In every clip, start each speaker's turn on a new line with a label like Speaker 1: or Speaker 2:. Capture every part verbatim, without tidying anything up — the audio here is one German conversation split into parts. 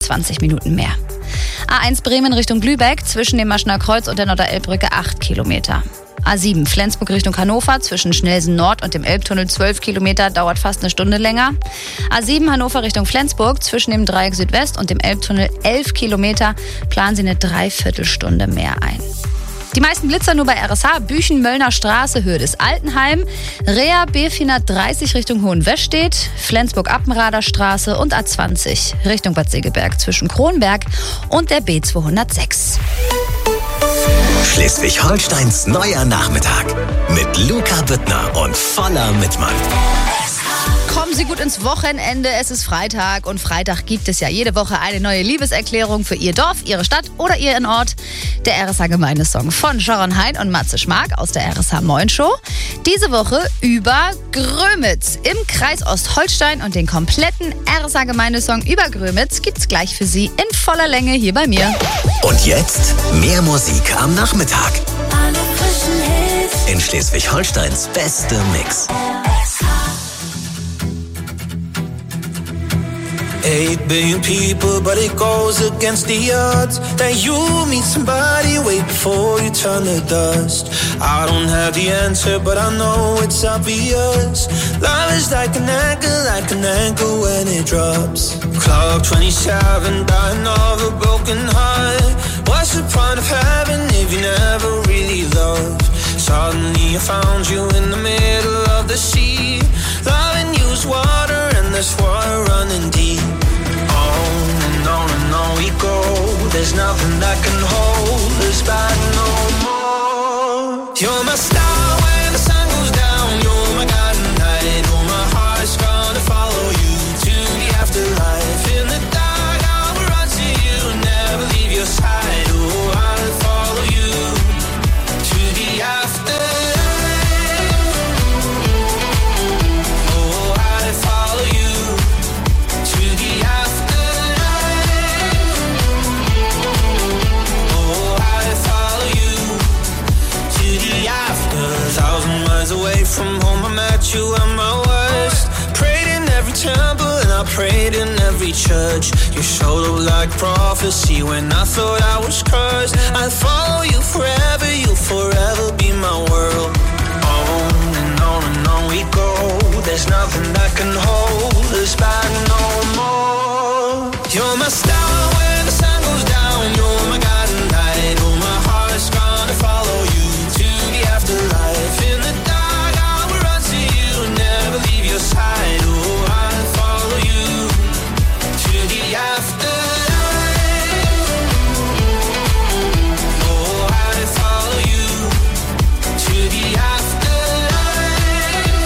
Speaker 1: zwanzig Minuten mehr. A eins Bremen Richtung Lübeck zwischen dem Maschener Kreuz und der Norderelbbrücke acht Kilometer. A sieben Flensburg Richtung Hannover zwischen Schnelsen Nord und dem Elbtunnel zwölf Kilometer, dauert fast eine Stunde länger. A sieben Hannover Richtung Flensburg zwischen dem Dreieck Südwest und dem Elbtunnel elf Kilometer, planen Sie eine Dreiviertelstunde mehr ein. Die meisten Blitzer nur bei R S H, Büchen, Möllner Straße, Höhe des Altenheim, Rea B vierhundertdreißig Richtung Hohenwestedt, Flensburg-Appenrader Straße und A zwanzig Richtung Bad Segeberg zwischen Kronberg und der B zweihundertsechs.
Speaker 2: Schleswig-Holsteins neuer Nachmittag mit Luca Büttner und voller Mitmacht.
Speaker 1: Kommen Sie gut ins Wochenende, es ist Freitag und Freitag gibt es ja jede Woche eine neue Liebeserklärung für Ihr Dorf, Ihre Stadt oder Ihren Ort. Der R S H-Gemeindesong von Sharon Hein und Matze Schmark aus der R S H Moin Show. Diese Woche über Grömitz im Kreis Ostholstein und den kompletten R S H-Gemeindesong über Grömitz gibt's gleich für Sie in voller Länge hier bei mir.
Speaker 2: Und jetzt mehr Musik am Nachmittag.
Speaker 3: Alle frischen Hits.
Speaker 2: In Schleswig-Holsteins beste Mix.
Speaker 4: Eight billion people, but it goes against the odds that you meet somebody way before you turn to dust. I don't have the answer, but I know it's obvious. Love is like an anchor, like an anchor when it drops. Clock twenty-seven, dying of a broken heart. What's the point of having if you never really loved? Suddenly I found you in the middle of the sea. Loving you is water and there's water running deep. On and on and on we go. There's nothing that can hold us back no more. You're my star when the sun goes down. You're my guiding light. Oh, my heart's gonna follow you to the afterlife. In the dark I will run to you, never leave your side. Oh, I'll follow you to the afterlife. Away from home, I met you at my worst. Prayed in every temple and I prayed in every church. You showed up like prophecy when I thought I was cursed. I'll follow you forever, you'll forever be my world. On and on and on we go. There's nothing that can hold us back no more. You're my star when the sun goes down. You're my guiding light. Oh, my heart's gonna follow you to the afterlife. In the side, oh, I'll follow you to the afterlife. Oh, I'll follow you to the afterlife.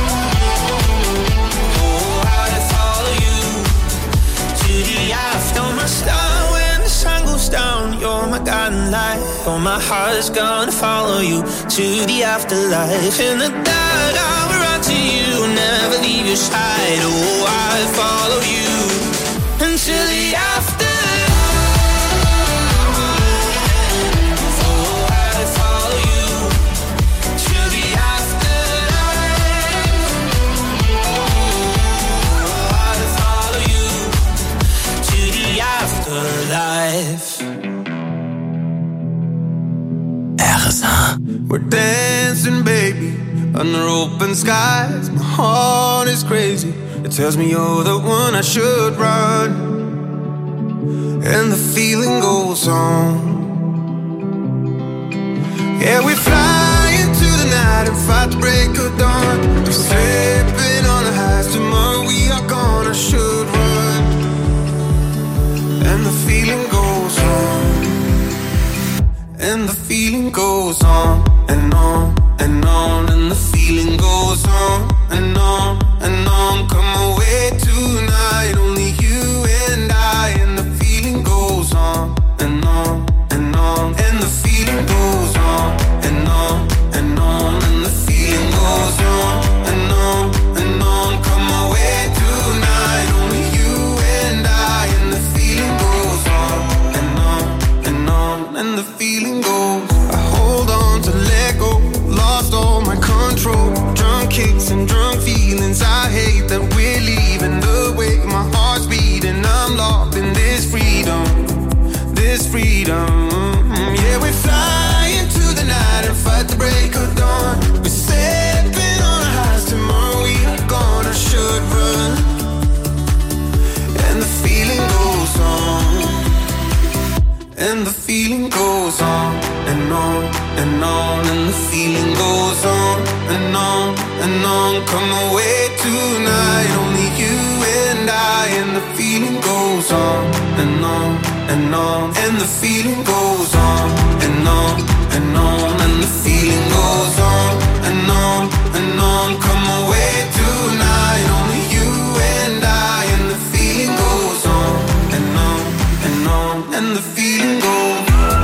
Speaker 4: Oh, I'll follow you to the after. My star when the sun goes down. You're my guiding light. Oh, my heart's gonna follow you to the afterlife. In the dark, I will run to you, never leave your side. Oh, I'll follow you until the afterlife. Oh, I'll follow you to the afterlife. Oh, I'll follow you to the afterlife.
Speaker 2: R S H.
Speaker 4: We're dancing, baby, under open skies. My heart is crazy. It tells me you're the one I should run. And the feeling goes on. Yeah, we fly into the night and fight the break of dawn. We're slipping on the highs. Tomorrow we are gone. I should run. And the feeling goes on. And the feeling goes on and on and on, and the feeling goes on and on and on. Come away tonight, only you and I. And the feeling goes on and on and on, and the feeling goes on and on and on, and the feeling goes on and on and on. Come away tonight, only you and I. And the feeling goes on and on and on, and the feeling goes. I hold on to let go, lost all my control. Drunk kicks and drunk feelings. I hate that we're leaving the way my heart freedom. Yeah, we fly into the night and fight the break of dawn. We're stepping on our highs, tomorrow we are gone. I should run, and the feeling goes on, and the feeling goes on, and on, and on, and the feeling goes on, and on, and on. Come away tonight, only you and I, and the feeling goes on, and on, and on, and the feeling goes on, and on, and on, and the feeling goes on, and on, and on. Come away tonight, only you and I, and the feeling goes on, and on, and on, and the feeling goes on.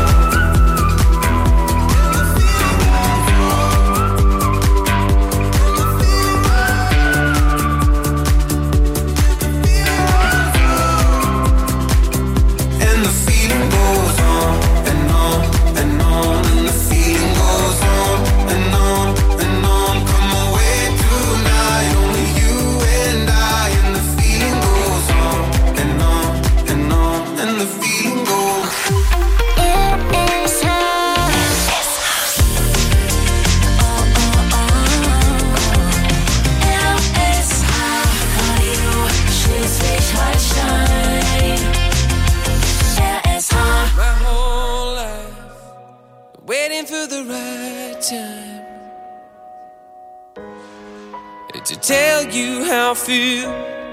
Speaker 5: To tell you how I feel,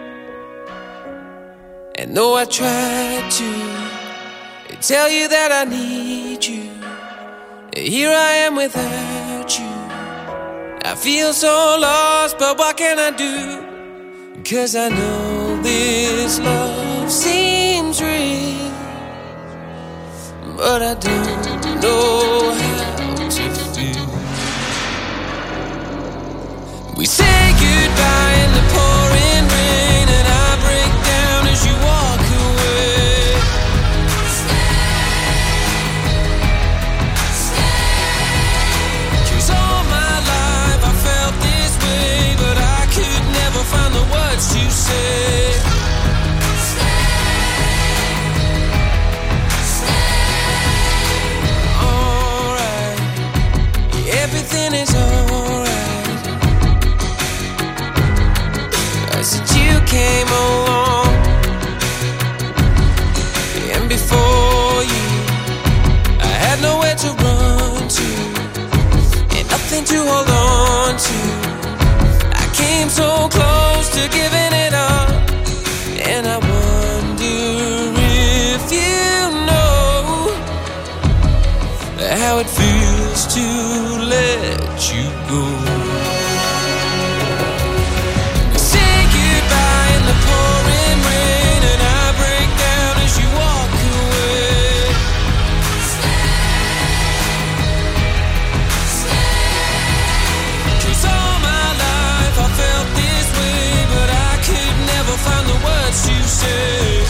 Speaker 5: and though I tried to tell you that I need you, here I am without you. I feel so lost, but what can I do? 'Cause I know this love seems real, but I don't know how to feel. We say goodbye in the pouring rain, and I break down as you walk away. Stay, stay. 'Cause all my life I felt this way, but I could never find the words to say. Everything is alright. I said you came along, and before you I had nowhere to run to, and nothing to hold on to. I came so close to giving it up, and I wonder if you know how it feels to let you go. Say goodbye in the pouring rain, and I break down as you walk away. Stay, stay. 'Cause all my life I felt this way, but I could never find the words to say.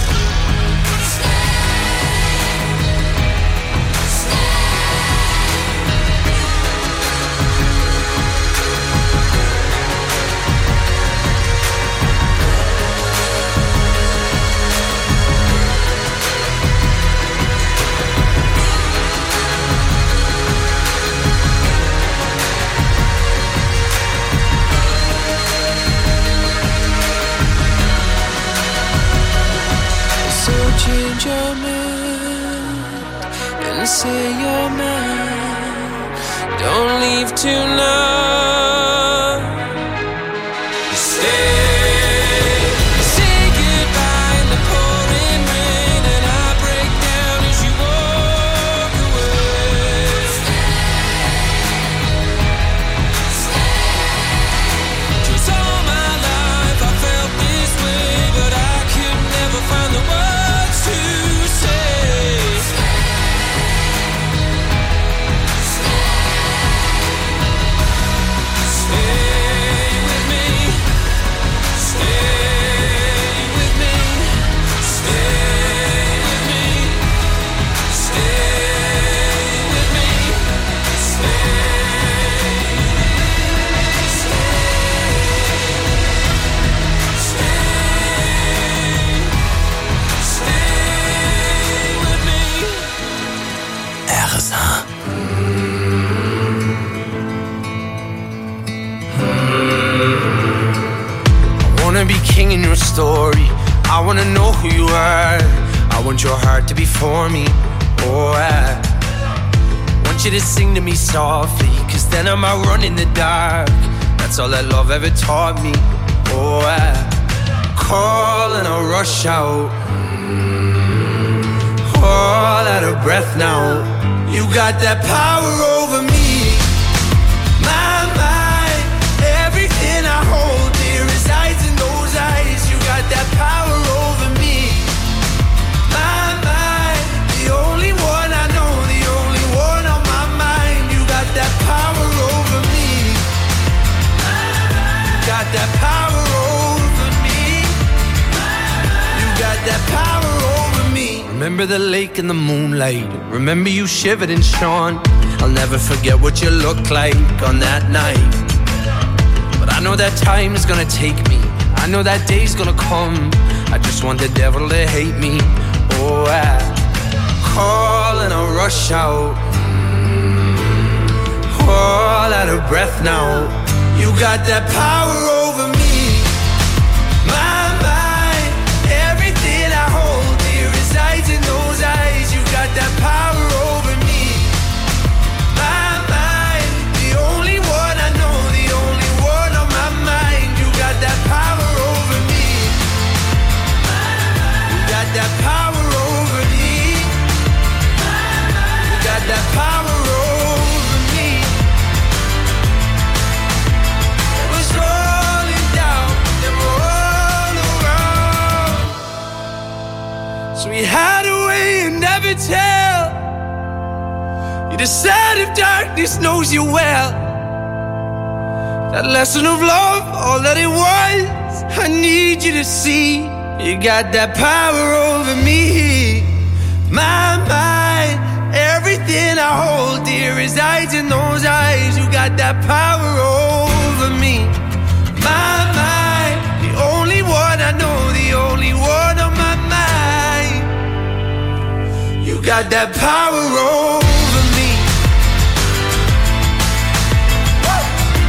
Speaker 5: Change your mind and say you're mine. Don't leave tonight. Stay. Say goodbye in the pouring rain, and I break down as you walk away. Stay, stay. 'Cause all my life I felt this way, but I could never find the words to say. Stay, stay. king in your story. I wanna know who you are. I want your heart to be for me. Oh, I want you to sing to me softly, cause then I might run in the dark. That's all that love ever taught me. Oh, I call and I rush out, all out of breath now. You got that power over me. My mind, everything I hold dear resides in those eyes. You got that power over me. My mind, the only one I know, the only one on my mind. You got that power over me. You got that power over me. You got that power over me. Remember the lake in the moonlight. Remember you shivered and shone. I'll never forget what you looked like on that night. But I know that time is gonna take me. I know that day's gonna come. I just want the devil to hate me. Oh, I call and I rush out, all out of breath now. You got that power over me. My mind, everything I hold dear resides in those eyes. You got that power over me. My mind, the only one I know, the only one on my mind. You got that power over me. You got that power over me. You got that power over me. It was rolling down, they were all around. So we hide away and never tell. You decide if darkness knows you well. That lesson of love, all that it was, I need you to see. You got that power over me. My mind, everything I hold dear resides in those eyes. You got that power over me. My mind, the only one I know, the only one on my mind. You got that power over me. Woo!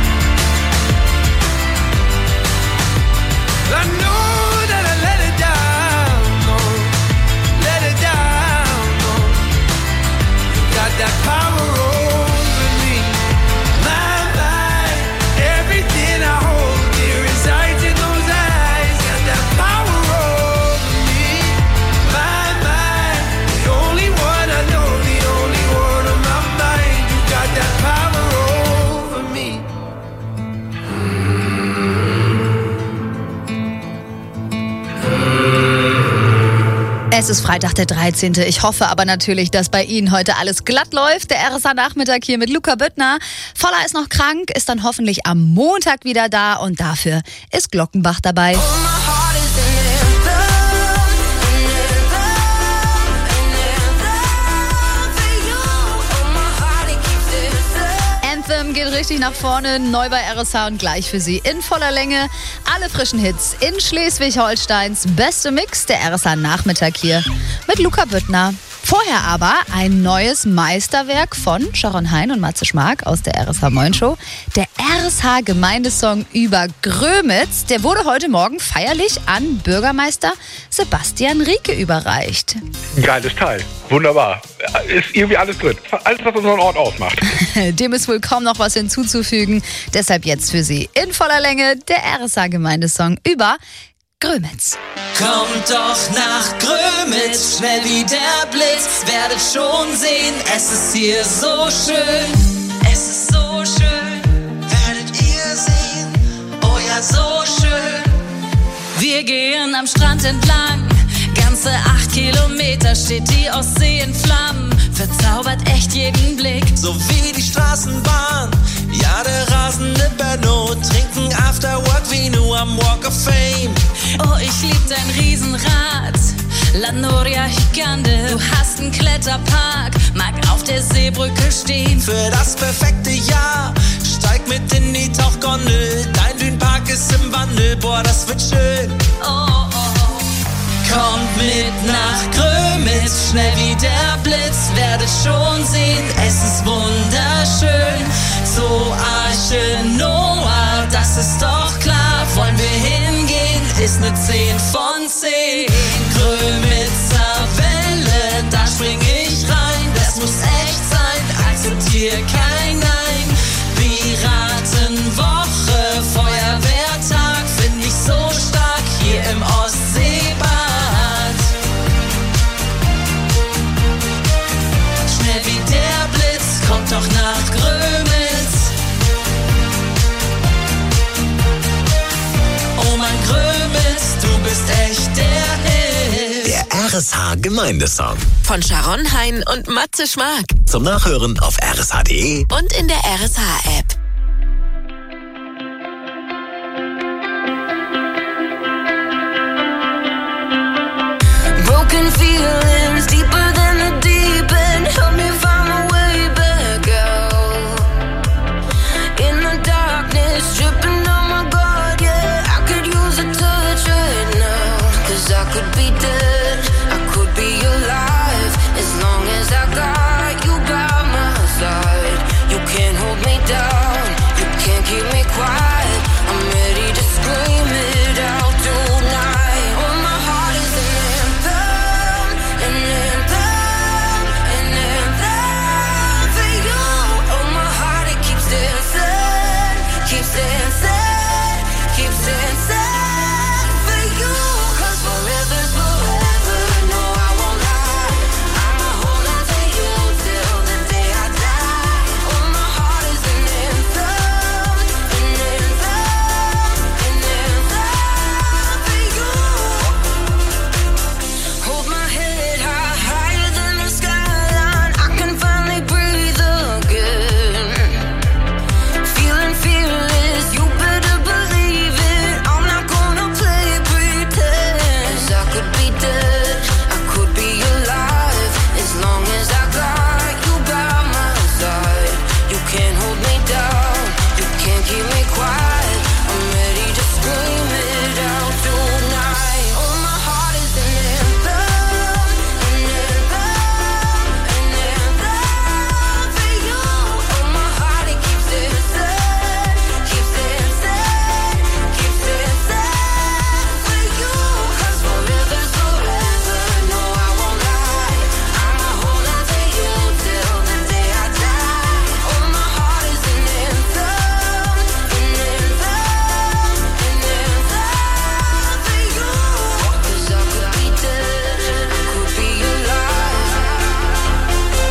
Speaker 5: I know that I let it down, no, let it down, no. You got that power over me. My mind, everything I hold dear resides in those eyes. Got that power over me. My mind, the only one I know, the only one on my mind. You got that power over me.
Speaker 1: Es ist Freitag, der dreizehnte Ich hoffe aber natürlich, dass bei Ihnen heute alles glatt läuft. Der R S A-Nachmittag hier mit Luca Büttner. Voller ist noch krank, ist dann hoffentlich am Montag wieder da und dafür ist Glockenbach dabei. Anthem geht richtig nach vorne, neu bei R S A und gleich für Sie in voller Länge. Alle frischen Hits in Schleswig-Holsteins beste Mix, der R S A-Nachmittag hier mit Luca Büttner. Vorher aber ein neues Meisterwerk von Sharon Hein und Matze Schmark aus der R S H-Moin Show. Der R S H-Gemeindesong über Grömitz, der wurde heute Morgen feierlich an Bürgermeister Sebastian Rieke überreicht.
Speaker 6: Geiles Teil, wunderbar. Ist irgendwie alles drin. Alles, was unseren Ort ausmacht.
Speaker 1: Dem ist wohl kaum noch was hinzuzufügen. Deshalb jetzt für Sie in voller Länge der R S H-Gemeindesong über Grömitz.
Speaker 7: Kommt doch nach Grömitz, schnell wie der Blitz, werdet schon sehen, es ist hier so schön. Es ist so schön, werdet ihr sehen, oh ja, so schön. Wir gehen am Strand entlang, ganze acht Kilometer steht die Ostsee in Flammen, verzaubert echt jeden Blick.
Speaker 4: So wie die Straßenbahn, ja der rasende Benno, trinken Afterwork wie nur am Walk of Fame.
Speaker 7: Oh, ich lieb dein Riesenrad, La Noria Gigante. Du hast einen Kletterpark, mag auf der Seebrücke stehen.
Speaker 4: Für das perfekte Jahr, steig mit in die Tauchgondel. Dein Dünenpark ist im Wandel, boah, das wird schön.
Speaker 7: Oh, oh, oh. Kommt mit nach Grömitz, schnell wie der Blitz, werdet schon sehen, es ist wunderschön. So Arche Noah, das ist doch klar, wollen wir hingehen, ist ne zehn von zehn. Grömitzer Welle, da spring ich rein. Das muss echt sein, akzeptier kein Nein. Piratenwoche, Feuerwehrtag, find ich so stark hier im Ostseebad. Schnell wie der Blitz, kommt doch nach Grömitz. Oh mein Grömitz, du bist echt der Hit.
Speaker 2: Der R S H Gemeindesong.
Speaker 8: Von Sharon Hein und Matze Schmark.
Speaker 2: Zum Nachhören auf r s h punkt d e
Speaker 8: Und in der R S H-App.
Speaker 3: Broken feelings deeper than the deep end. Help me find my way back out. In the darkness, dripping on my guard, yeah. I could use a touch right now. Cause I could be dead, I could be alive. As long as I got you by my side. You can't hold me down, you can't keep me quiet. I'm ready to scream it out tonight. Oh, my heart is an anthem, an anthem, an anthem for you. Oh, my heart, it keeps dancing, keeps dancing, keeps dancing for you. Cause forever's forever, no, I won't lie. I'ma hold on to you till the day I die. Oh, my heart is an anthem, an anthem, an anthem for you. Hold my head high, higher than the skyline. I can finally breathe again. Feeling fearless, you better believe it. I'm not gonna play pretend. 'Cause I could be dead, I could be alive. As long as I got you by my side. You can't hold me down, you can't keep me quiet. I'm ready to scream it out tonight. Oh, my heart is an anthem, an anthem, an anthem for you. Oh, my heart, it keeps dancing, keeps dancing, keeps dancing for you. 'Cause forever's forever, no, I won't lie. I'ma hold on to you till the day I die. Oh, my heart is an anthem, an anthem, an anthem for you. 'Cause I could be dead, I could be alive.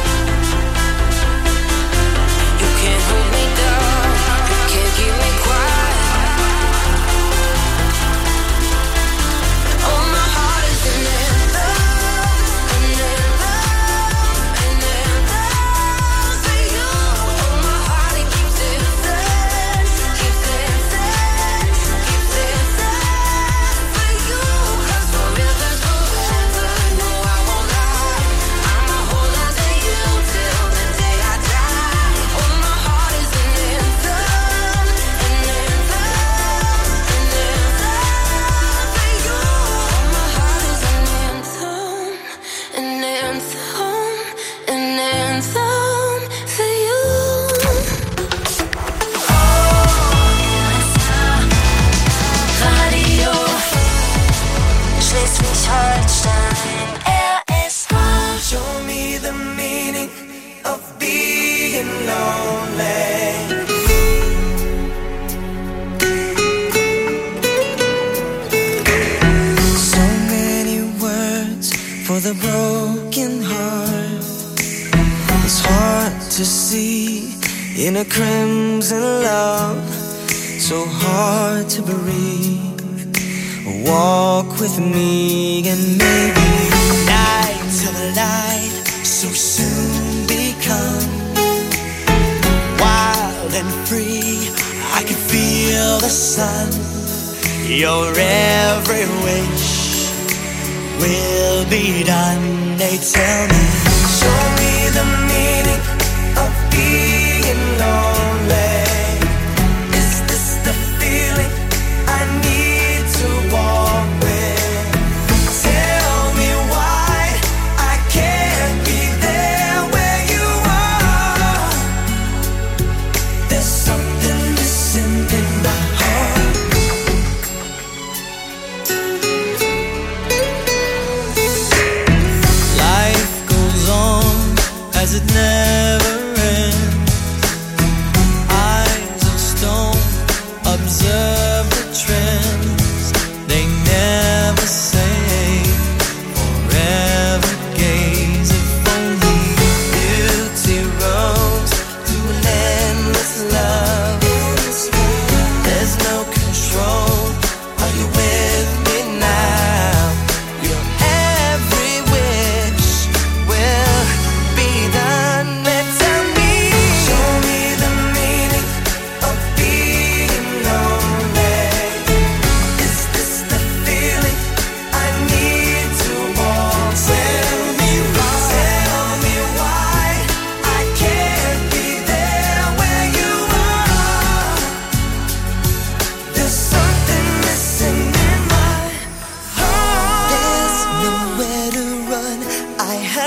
Speaker 3: You can't hold me down, you can't keep me quiet. Oh, my heart is an anthem, an anthem, an anthem for you. Oh, my heart, it keeps dancing, keeps dancing, keeps dancing for you. 'Cause forever's forever, no, I won't lie. I'ma hold on to you till the day I die. Oh, my heart is an anthem, an anthem, an anthem for you. Oh, my heart is an anthem, an anthem, an anthem for you. Radio Schleswig-Holstein, R S H.
Speaker 4: Show me the meaning of being lonely. So many words for the broken heart. It's hard to see in a crimson love. So hard to breathe. Walk with me and maybe night till the light so soon become wild and free. I can feel the sun. Your every wish will be done. They tell me, show me the meaning of being lonely. Is this the feeling I need to walk with? Tell me why I can't be there where you are. There's something missing in my heart.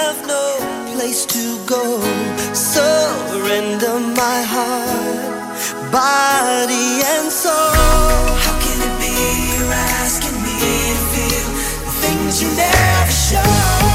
Speaker 9: have no place to go. Surrender my heart, body and soul. How can it be you're asking me to feel the things you never show?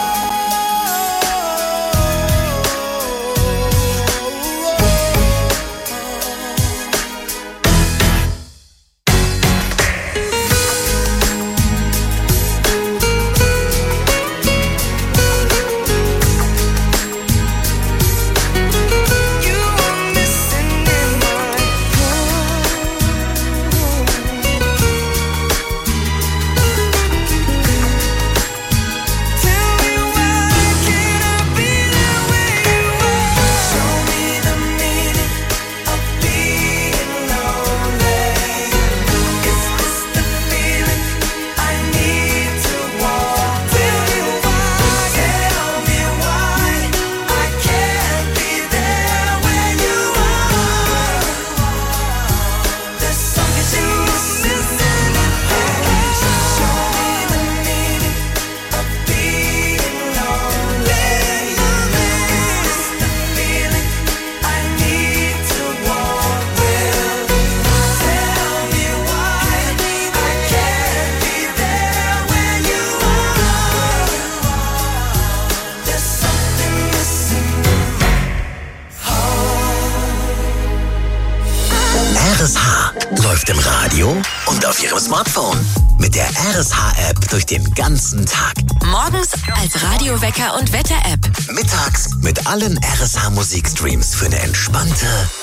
Speaker 2: R S H läuft im Radio und auf Ihrem Smartphone. Mit der R S H-App durch den ganzen Tag.
Speaker 8: Morgens als Radiowecker und Wetter-App.
Speaker 2: Mittags mit allen R S H-Musikstreams für eine entspannte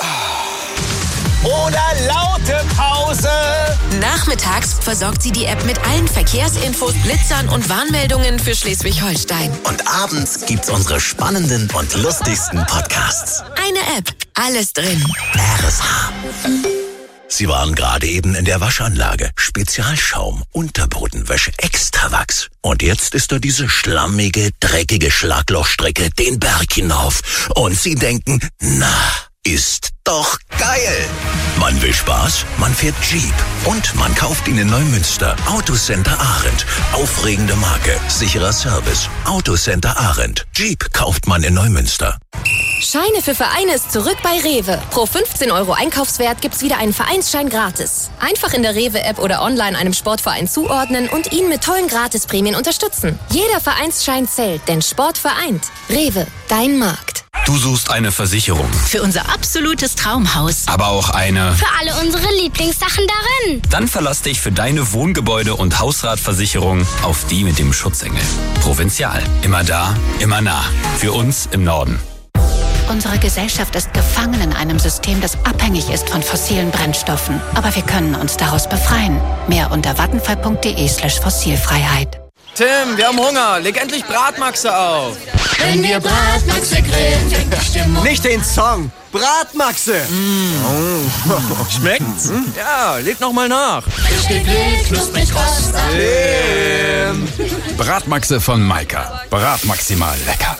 Speaker 10: oder laute Pause.
Speaker 8: Nachmittags versorgt sie die App mit allen Verkehrsinfos, Blitzern und Warnmeldungen für Schleswig-Holstein.
Speaker 2: Und abends gibt's unsere spannenden und lustigsten Podcasts.
Speaker 8: Eine App, alles drin.
Speaker 2: R S H. Sie waren gerade eben in der Waschanlage. Spezialschaum, Unterbodenwäsche, Extrawachs. Und jetzt ist da diese schlammige, dreckige Schlaglochstrecke den Berg hinauf. Und Sie denken, na, ist doch geil. Man will Spaß, man fährt Jeep und man kauft ihn in Neumünster. Autocenter Arendt. Aufregende Marke, sicherer Service. Autocenter Arendt. Jeep kauft man in Neumünster.
Speaker 11: Scheine für Vereine ist zurück bei Rewe. Pro fünfzehn Euro Einkaufswert gibt's wieder einen Vereinsschein gratis. Einfach in der Rewe-App oder online einem Sportverein zuordnen und ihn mit tollen Gratisprämien unterstützen. Jeder Vereinsschein zählt, denn Sport vereint. Rewe, dein Markt.
Speaker 12: Du suchst eine Versicherung.
Speaker 13: Für unser absolutes Traumhaus.
Speaker 12: Aber auch eine...
Speaker 14: Für alle unsere Lieblingssachen darin.
Speaker 12: Dann verlass dich für deine Wohngebäude- und Hausratversicherung auf die mit dem Schutzengel. Provinzial. Immer da, immer nah. Für uns im Norden.
Speaker 13: Unsere Gesellschaft ist gefangen in einem System, das abhängig ist von fossilen Brennstoffen. Aber wir können uns daraus befreien. Mehr unter vattenfall.de slash Fossilfreiheit.
Speaker 15: Tim, wir haben Hunger. Leg endlich Bratmaxe auf.
Speaker 16: Wenn wir Bratmaxe grillen, fängt die Stimmung.
Speaker 15: Nicht den Song. Bratmaxe. Mm. Oh. Schmeckt's? Hm? Ja, leg noch mal nach.
Speaker 16: Frisch gegrillt, knusprig rost.
Speaker 12: Tim. Bratmaxe von Maika. Bratmaximal lecker.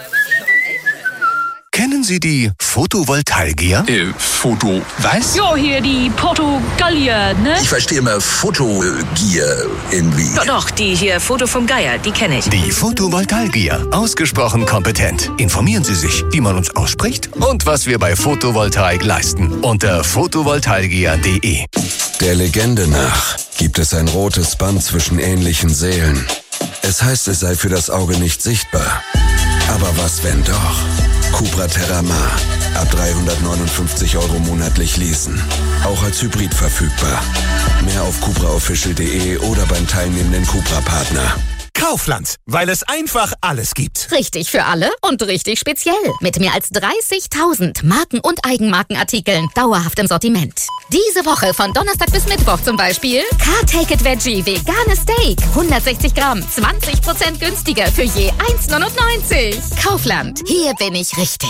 Speaker 2: Kennen Sie die Photovoltaiker?
Speaker 12: Äh, Foto, was?
Speaker 17: Ja, hier die Portugallier, ne?
Speaker 2: Ich verstehe immer Fotogier irgendwie.
Speaker 17: Doch, doch, die hier, Foto vom Geier, die kenne ich.
Speaker 2: Die Photovoltaiker. Ausgesprochen kompetent. Informieren Sie sich, wie man uns ausspricht und was wir bei Photovoltaik leisten. Unter photovoltaiker punkt de.
Speaker 18: Der Legende nach gibt es ein rotes Band zwischen ähnlichen Seelen. Es heißt, es sei für das Auge nicht sichtbar. Aber was, wenn doch? Cupra Terramar. Ab dreihundertneunundfünfzig Euro monatlich leasen. Auch als Hybrid verfügbar. Mehr auf cupra official punkt de oder beim teilnehmenden Cupra-Partner.
Speaker 19: Kaufland, weil es einfach alles gibt.
Speaker 11: Richtig für alle und richtig speziell. Mit mehr als dreißigtausend Marken- und Eigenmarkenartikeln dauerhaft im Sortiment. Diese Woche von Donnerstag bis Mittwoch zum Beispiel Car-Take-It Veggie Veganes Steak. hundertsechzig Gramm, zwanzig Prozent günstiger für je eins neunundneunzig. Kaufland, hier bin ich richtig.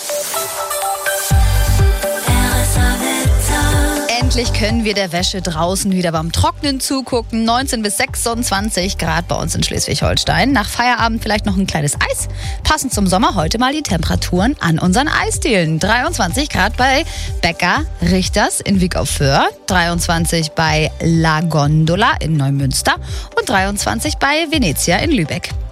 Speaker 1: Endlich können wir der Wäsche draußen wieder beim Trocknen zugucken. neunzehn bis sechsundzwanzig Grad bei uns in Schleswig-Holstein. Nach Feierabend vielleicht noch ein kleines Eis. Passend zum Sommer heute mal die Temperaturen an unseren Eisdielen. dreiundzwanzig Grad bei Bäcker Richters in Wick auf Föhr, dreiundzwanzig bei La Gondola in Neumünster und dreiundzwanzig bei Venezia in Lübeck.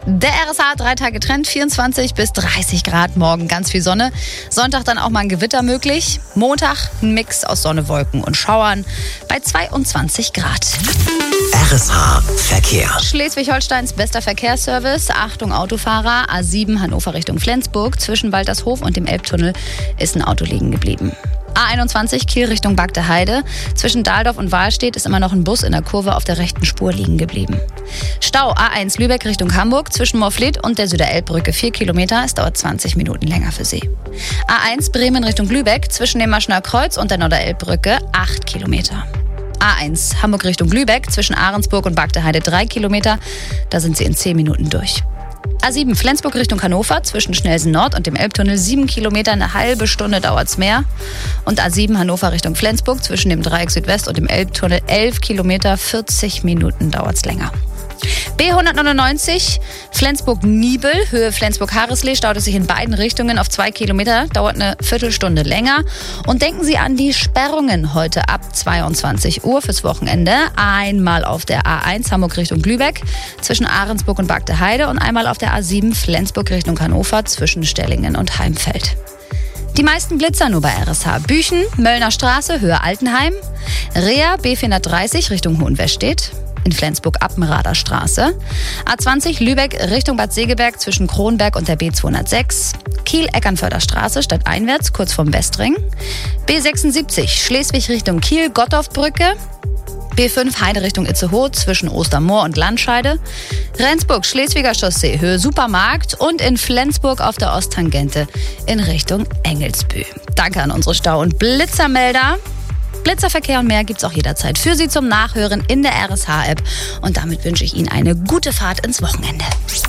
Speaker 1: Der R S H drei Tage Trend, vierundzwanzig bis dreißig Grad, morgen ganz viel Sonne. Sonntag dann auch mal ein Gewitter möglich. Montag ein Mix aus Sonne, Wolken und Schauern bei zweiundzwanzig Grad.
Speaker 2: R S H Verkehr.
Speaker 1: Schleswig-Holsteins bester Verkehrsservice. Achtung Autofahrer, A sieben Hannover Richtung Flensburg. Zwischen Waltershof und dem Elbtunnel ist ein Auto liegen geblieben. A einundzwanzig Kiel Richtung Bagde Heide. Zwischen Dahldorf und Wahlstedt ist immer noch ein Bus in der Kurve auf der rechten Spur liegen geblieben. Stau A eins Lübeck Richtung Hamburg. Zwischen Morfleet und der Süderelbbrücke vier Kilometer. Es dauert zwanzig Minuten länger für Sie. A eins Bremen Richtung Lübeck. Zwischen dem Maschner Kreuz und der Norderelbbrücke acht Kilometer. A eins Hamburg Richtung Lübeck. Zwischen Ahrensburg und Bagde Heide drei Kilometer. Da sind Sie in zehn Minuten durch. A sieben Flensburg Richtung Hannover, zwischen Schnelsen Nord und dem Elbtunnel sieben Kilometer, eine halbe Stunde dauert's mehr. Und A sieben Hannover Richtung Flensburg, zwischen dem Dreieck Südwest und dem Elbtunnel elf Kilometer, vierzig Minuten dauert's länger. B hundertneunundneunzig Flensburg-Niebel, Höhe Flensburg-Hareslee, staut es sich in beiden Richtungen auf zwei Kilometer, dauert eine Viertelstunde länger. Und denken Sie an die Sperrungen heute ab zweiundzwanzig Uhr fürs Wochenende. Einmal auf der A eins Hamburg Richtung Lübeck zwischen Ahrensburg und Bagde Heide und einmal auf der A sieben Flensburg Richtung Hannover zwischen Stellingen und Heimfeld. Die meisten Blitzer nur bei R S H. Büchen, Möllner Straße, Höhe Altenheim. Rea B vierhundertdreißig Richtung Hohenwestedt. In Flensburg-Appenrader Straße. A zwanzig Lübeck Richtung Bad Segeberg zwischen Kronberg und der B zweihundertsechs. Kiel-Eckernförder Straße stadteinwärts kurz vorm Westring. B sechsundsiebzig Schleswig Richtung Kiel Gottorfbrücke. B fünf Heide Richtung Itzehoe zwischen Ostermoor und Landscheide. Rendsburg Schleswiger Chaussee Höhe Supermarkt und in Flensburg auf der Osttangente in Richtung Engelsbü. Danke an unsere Stau- und Blitzermelder. Blitzerverkehr und mehr gibt's auch jederzeit für Sie zum Nachhören in der R S H-App. Und damit wünsche ich Ihnen eine gute Fahrt ins Wochenende.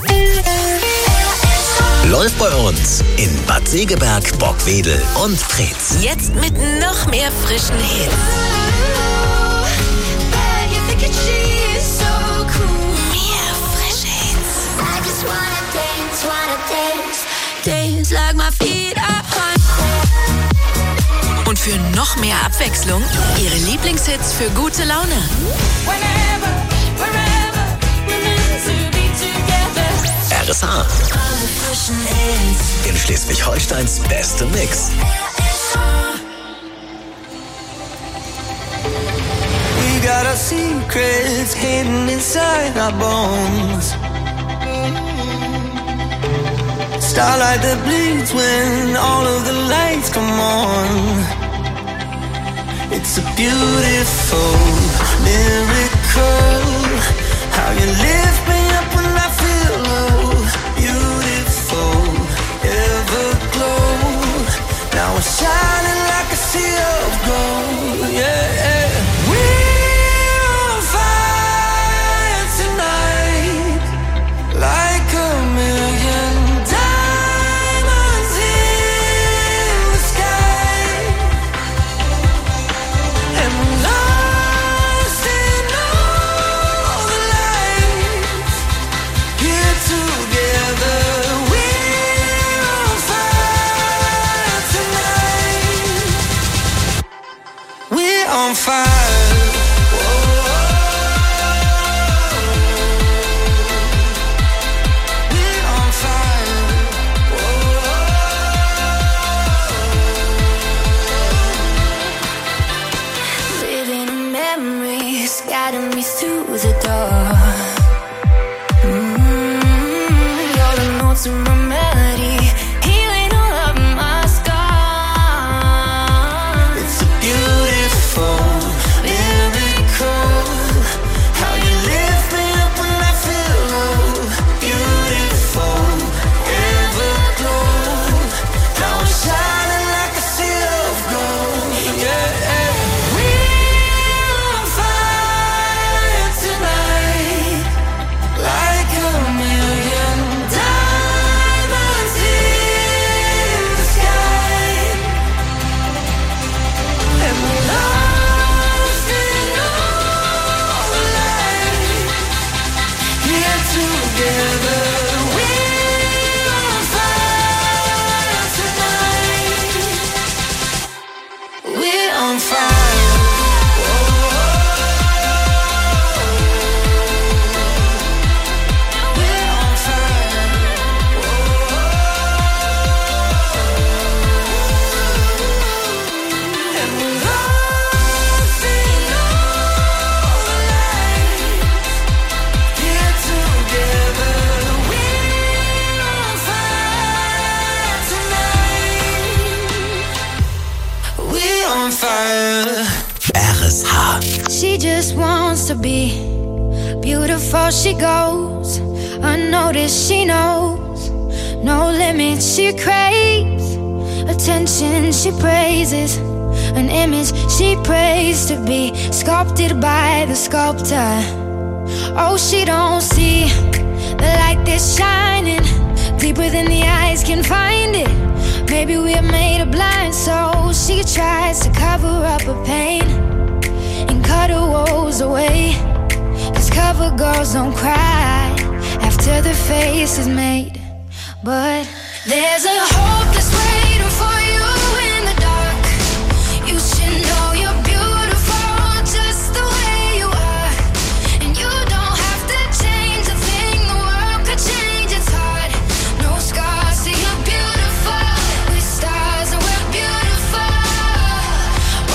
Speaker 2: Läuft bei uns in Bad Segeberg, Bockwedel und Preetz.
Speaker 8: Jetzt mit noch mehr frischen Hits. Mehr frische Hits. Und für noch mehr Abwechslung, Ihre Lieblingshits für gute Laune.
Speaker 2: R S H. In Schleswig-Holsteins beste Mix.
Speaker 9: We got our secrets hidden inside our bones. Starlight that bleeds when all of the lights come on. It's a beautiful miracle. How you lift me up when I feel low. Beautiful, everglow. Now we're shining like a sea of gold. Yeah. We're on fire tonight, like a million diamonds in the sky. And we're lost in all the lights. Here together, we're on fire tonight. We're on fire. Guiding me through the door. Mm-hmm. You're the notes in my melody, healing all of my scars. It's a beautiful miracle. How you lift me up when I feel low. Beautiful, everglow. Now I'm shining like a sea of gold. Yeah. Like a million diamonds.
Speaker 20: She just wants to be beautiful. She goes unnoticed. She knows no limits. She craves attention. She praises an image she prays to be sculpted by the sculptor. Oh, she don't see the light that's shining deeper than the eyes can find it. Maybe we're made of blind souls. She tries to cover up her pain and cut her woes away. Cause cover girls don't cry after the face is made. But there's a hope that's waiting for you in the dark. You should know you're beautiful just the way you are. And you don't have to change a thing, the world could change its heart. No scars, see you're beautiful. We're stars and we're beautiful. Oh,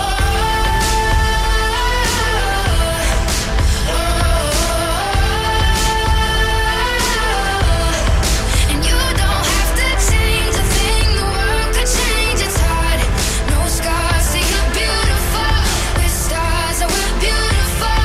Speaker 20: oh, oh. And you don't have to change a thing, the world could change its heart. No scars, see you're beautiful. We're stars and we're beautiful.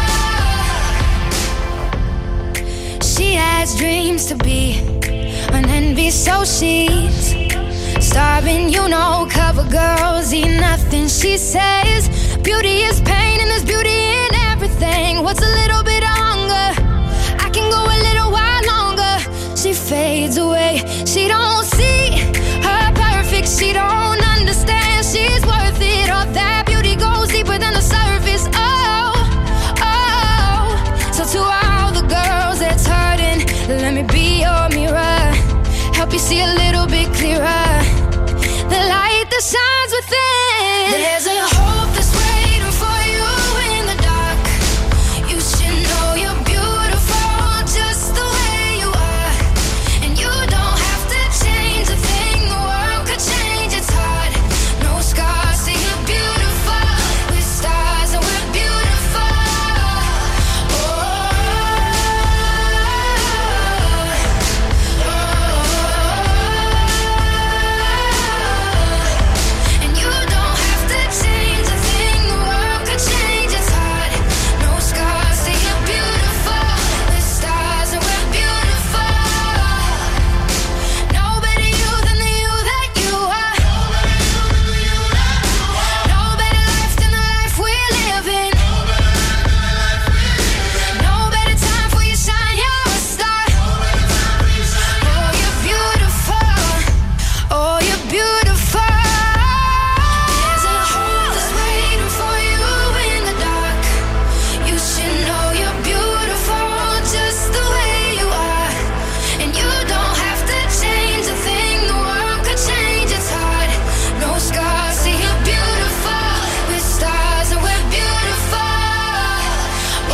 Speaker 20: She has dreams to be an envy, so she's starving. You know, cover girls eat nothing. She says beauty is pain and there's beauty in everything. What's a little bit of hunger? I can go a little while longer. She fades away. She don't see her perfect. She don't understand she's worth it. All that beauty goes deeper than the surface. Oh, oh. So to all the girls that's hurting, let me be your mirror. Help you see a little bit clearer. The light that shines within. There's a hope that's waiting for you in the dark. You should know you're beautiful just the way you are. And you don't have to change a thing, the world could change its heart. No scars, see you're beautiful. We're stars and we're beautiful. Oh, and you don't have to change a thing, the world could change its heart. No scars, see you're beautiful. We're stars and we're beautiful. No better you than the you that you are. No better life than the life we're living. No better time for you shine, you're a star. Oh, you're beautiful. Oh, you're beautiful. There's a hope that's waiting for you in the dark. You should know you're beautiful just the way you are. And you don't have to change a thing, the world could change its heart. No scars, see you're beautiful. We're stars and we're beautiful. Oh,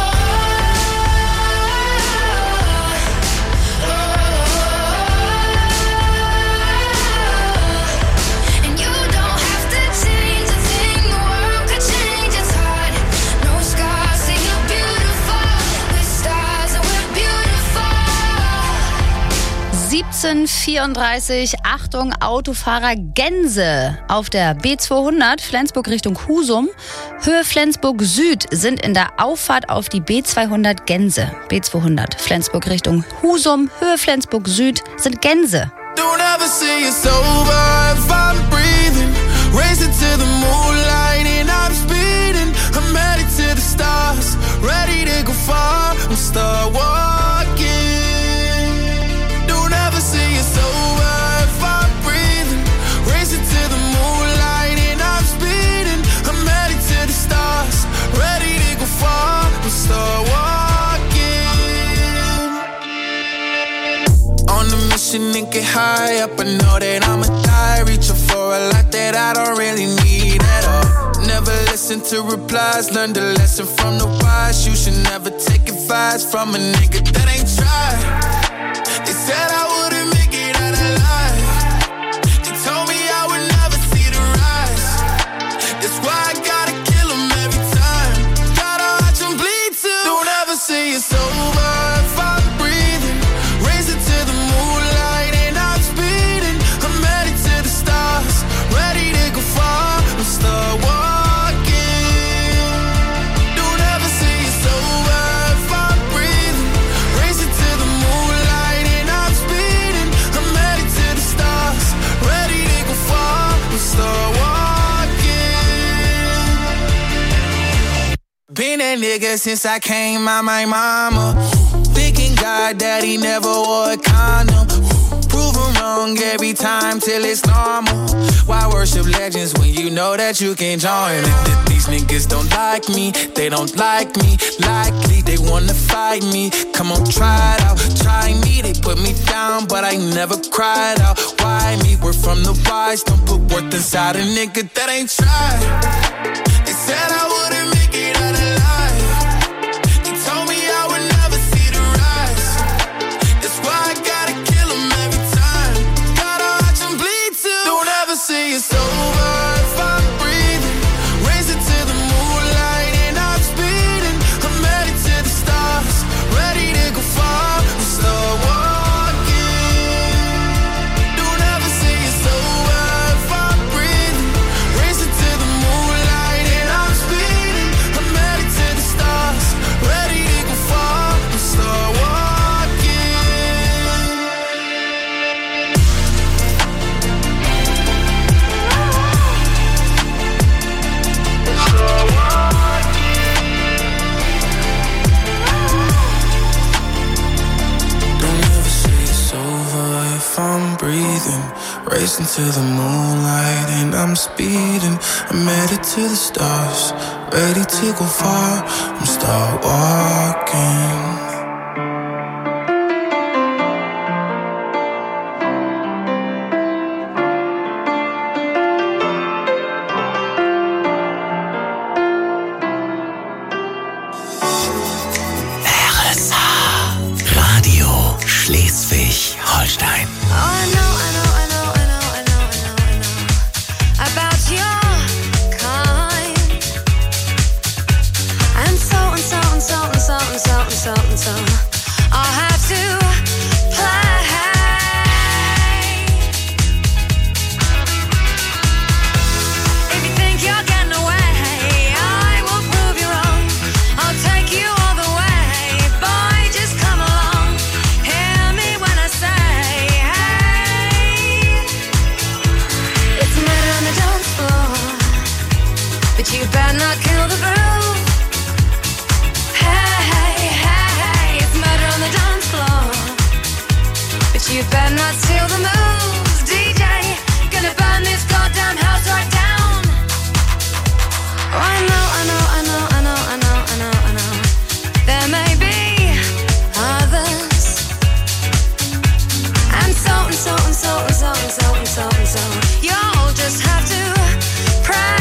Speaker 20: and you don't have to change a thing, the world could change its heart. No scars, see you're beautiful. We're stars and we're beautiful.
Speaker 1: siebzehn vierunddreißig, Achtung, Autofahrer Gänse auf der B zweihundert, Flensburg Richtung Husum. Höhe Flensburg Süd sind in der Auffahrt auf die B zweihundert Gänse. B zweihundert, Flensburg Richtung Husum, Höhe Flensburg Süd sind Gänse.
Speaker 4: Don't ever say it's over if I'm breathing. Racing to the moonlight and I'm speeding. I'm headed to the stars, ready to go far and start walking. Don't ever say it's over if I'm breathing. Racing to the moonlight and I'm speeding. I'm headed to the stars, ready to go far and start walking. On the mission and get high up, I know that I'ma die. Reaching for a lot that I don't really need at all. Never listen to replies, learn the lesson from the wise. You should never take advice from a nigga that ain't tried. They said I wouldn't make it out alive. They told me I would never see the rise. That's why I gotta kill 'em every time. Gotta watch 'em bleed too. Don't ever say it's over if I'm breathing. Racing to the moonlight and I'm speeding. I'm headed to the stars, ready to go far and start walking.
Speaker 21: been that nigga since I came out my mama. Thinking God that he never wore a condom. Prove him wrong every time till it's normal. Why worship legends when you know that you can join it? These niggas don't like me, they don't like me. Likely they wanna fight me. Come on, try it out, try me. They put me down, but I never cried out. Why me? We're from the wise. Don't put worth inside a nigga that ain't tried. They said I wouldn't make it out alive. They told me I would never see the rise. That's why I gotta kill them every time. Gotta watch them bleed too. Don't ever say it's over if I'm breathing. Raise it to the moonlight and I'm speeding. I'm headed to the stars, ready to go far. I'm slow walking. Don't ever say it's over if I'm breathing. Raise it to the moonlight and I'm speeding. I'm headed to the stars, ready to go far. I'm slow walking. Don't ever say it's over if I'm breathing. Racing to the moonlight and I'm speeding. I'm headed to the stars, ready to go far. I'm start walking.
Speaker 2: R S H Radio Schleswig-Holstein.
Speaker 20: Oh, I know, I know, I know, I know, I know, I know, I know about your kind. And so and so and so and so and so and so and so I'll have to play. If you think you're getting away, I will prove you wrong. I'll take you all the way. Boy, just come along. Hear me when I say, hey. It's murder on the dance floor, but you better not kill the groove. Hey, hey, hey, hey. It's murder on the dance floor, but you better not steal the moves. D J, gonna burn this goddamn house right down. Oh, I know, I know, I know, I know, I know, I know, I know. There may be others. And so and so and so and so and so and so and so. You'll just have to pray.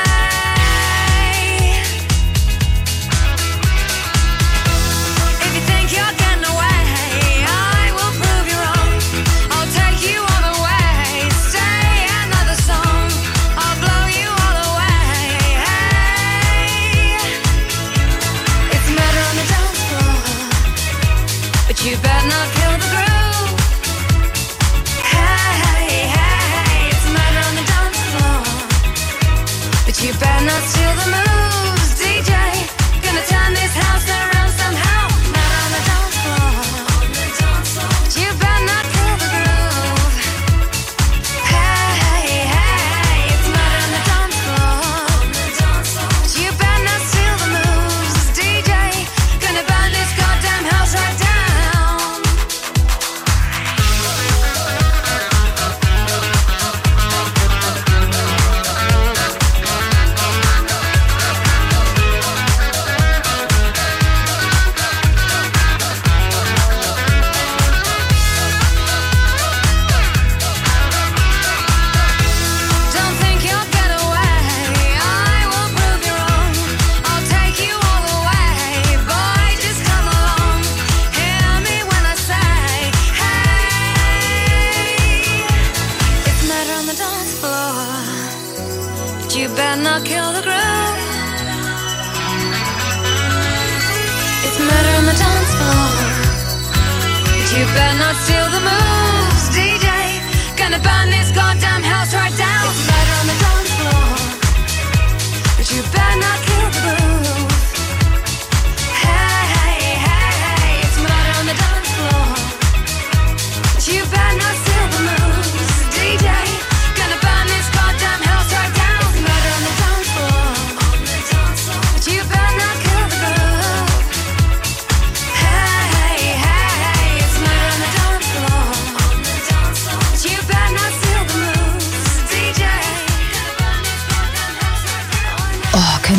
Speaker 20: If you think you're getting away, I will prove you wrong. I'll take you all the way. Say another song, I'll blow you all away. Hey. It's murder on the dance floor, but you better not kill the groove. Hey, hey, hey. It's murder on the dance floor, but you better not steal the moves. D J, gonna turn this house around somehow. Murder on the dance floor, but you better not kill the groove. Hey, hey, hey. It's murder on the dance floor, but you better not steal the moves. D J, gonna burn this goddamn house right down. Don't think you'll get away, I will prove you wrong. I'll take you all the way. Boy, just come along. Hear me when I say, hey. It's murder on the dance floor, but you better not kill the groove. It's murder on the dance floor, but you better not steal the moves. D J, gonna burn this goddamn house right down. It's murder on the dance floor, but you better not kill the groove. Hey, hey, hey, hey. It's murder on the dance floor, but you better not steal the moves. D J, gonna burn this goddamn house right down. It's murder on the dance floor, but you better not kill the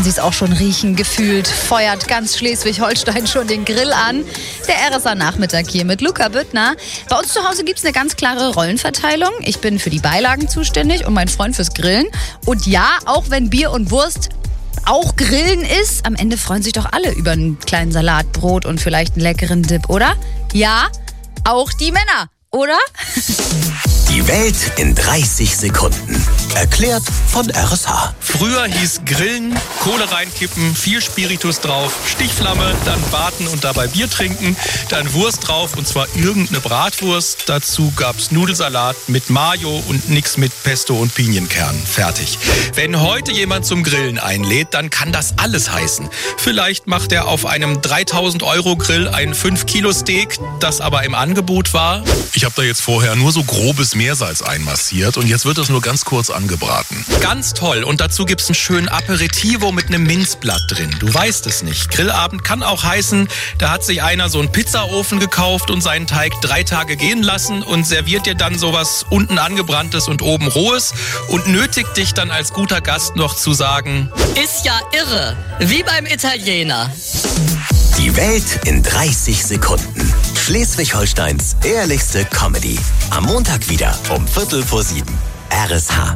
Speaker 1: können Sie es auch schon riechen, gefühlt feuert ganz Schleswig-Holstein schon den Grill an. Der R S A-Nachmittag hier mit Luca Büttner. Bei uns zu Hause gibt es eine ganz klare Rollenverteilung. Ich bin für die Beilagen zuständig und mein Freund fürs Grillen. Und ja, auch wenn Bier und Wurst auch Grillen ist, am Ende freuen sich doch alle über einen kleinen Salat, Brot und vielleicht einen leckeren Dip, oder? Ja, auch die Männer, oder?
Speaker 2: Die Welt in dreißig Sekunden. Erklärt von R S H.
Speaker 5: Früher hieß Grillen, Kohle reinkippen, viel Spiritus drauf, Stichflamme, dann warten und dabei Bier trinken, dann Wurst drauf und zwar irgendeine Bratwurst. Dazu gab's Nudelsalat mit Mayo und nix mit Pesto und Pinienkern. Fertig. Wenn heute jemand zum Grillen einlädt, dann kann das alles heißen. Vielleicht macht er auf einem dreitausend Euro Grill ein fünf Kilo Steak, das aber im Angebot war.
Speaker 22: Ich habe da jetzt vorher nur so grobes Meersalz einmassiert und jetzt wird das nur ganz kurz angebraten.
Speaker 5: Ganz toll. Und dazu gibt's einen schönen Aperitivo mit einem Minzblatt drin. Du weißt es nicht. Grillabend kann auch heißen, da hat sich einer so einen Pizzaofen gekauft und seinen Teig drei Tage gehen lassen und serviert dir dann sowas unten angebranntes und oben rohes und nötigt dich dann als guter Gast noch zu sagen:
Speaker 23: Ist ja irre. Wie beim Italiener.
Speaker 2: Die Welt in dreißig Sekunden. Schleswig-Holsteins ehrlichste Comedy. Am Montag wieder um Viertel vor sieben. R S H.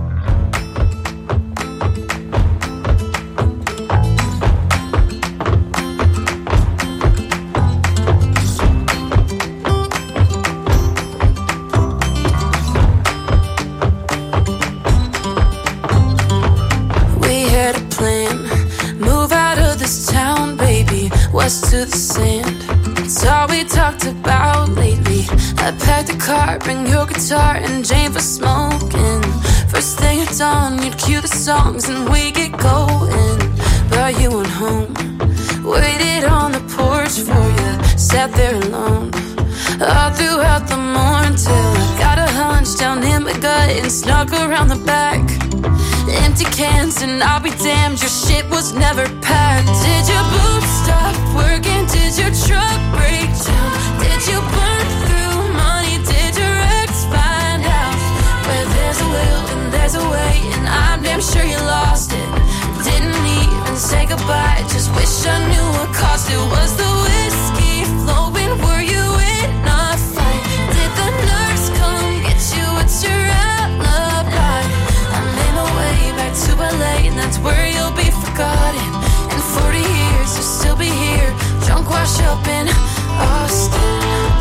Speaker 3: We had a plan. Move out of this town, baby. West to the sand. It's all we talked about lately. I packed a car, bring your guitar and Jane for smoking. First thing at dawn, you'd cue the songs and we get going. But you went home, waited on the porch for you, sat there alone. All throughout the morning till I got a hunch down in my gut and snuck around the back. Empty cans and I'll be damned, your shit was never packed. Did your boots stop working? Did your truck break down? Did you burn through money? Did your ex find out? Where there's a will and there's a way, and I'm damn sure you lost it. Didn't even say goodbye, just wish I knew what cost it. Was the whiskey flowing? Were you in a fight? Did the nurse come get you? What's your alibi? I made my way back to L A, and that's where you'll be forgotten. In forty years, you'll still be here, drunk, wash up in Austin.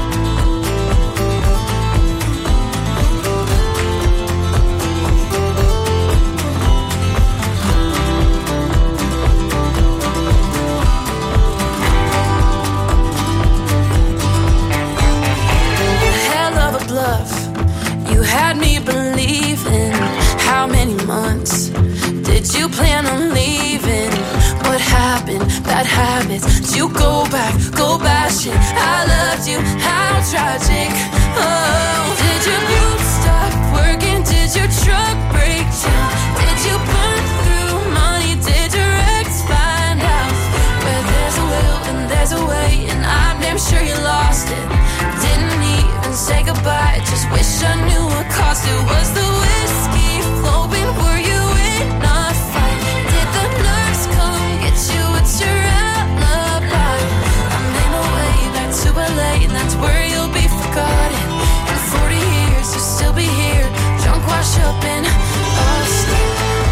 Speaker 3: Hell of a bluff, you had me believing. How many months did you plan on leaving? What happened? Bad habits. Did you go back, go bashing? I loved you, how tragic. Oh, did your boots stop working? Did your truck break down? Did you burn through money? Did your ex find out? Where there's a will and there's a way, and I'm damn sure you lost it. Didn't even say goodbye, just wish I knew what cost it. Was the whiskey flowing? Were you in a fight? Did the nurse come get you? What's your alibi? I made my way back to L A, and that's where you'll be forgotten. In forty years, you'll still be here, drunk, wash up in Austin.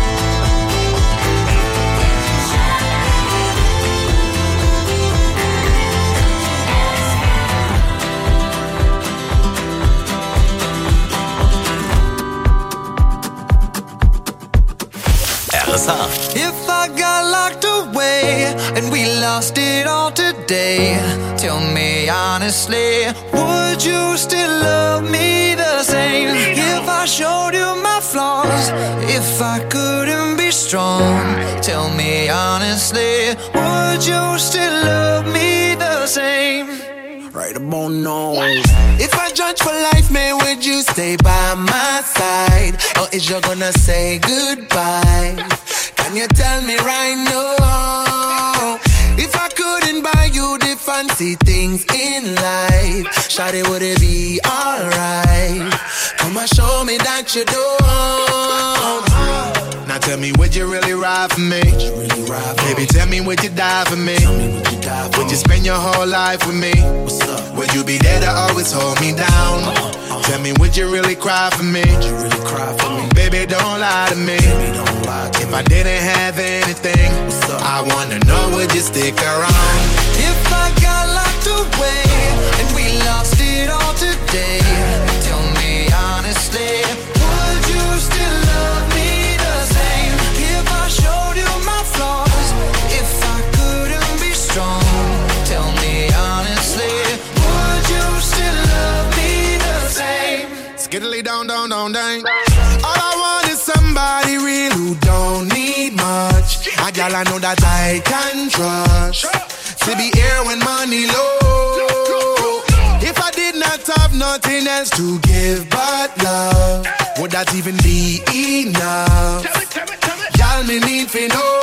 Speaker 2: R S H.
Speaker 21: If I got locked away and we lost it all today, tell me honestly, would you still love me the same? If I showed you my flaws, if I couldn't be strong, tell me honestly, would you still love me the same? Right about now. If I judge for life, man, would you stay by my side? Or is you gonna say goodbye? Can you tell me right now? If I couldn't buy you the fancy things in life, shawty, would it be alright? Come and show me that you don't. Not
Speaker 6: tell me, would you really ride for me? Really ride for Baby, tell me, would you die for me? me would, you die for would you spend your whole life with me? What's up? Would you be there to always hold me down? Uh-huh, uh-huh. Tell me, would you really cry for me? Would you really cry for me? Baby, don't lie to me. Baby, don't lie to if me. I didn't have anything, I wanna know, would you stick around?
Speaker 9: If I got locked away and we lost it all today, tell me honestly, would you still love me the same? If I showed you my flaws, if I couldn't be strong, tell me honestly, would you still love me the same?
Speaker 6: Skiddly down, down, down, down. All I want is somebody real who don't need much. A gal I know that I can trust, to be here when money low. If I did not have nothing else to give but love, would that even be enough? Y'all me need to know.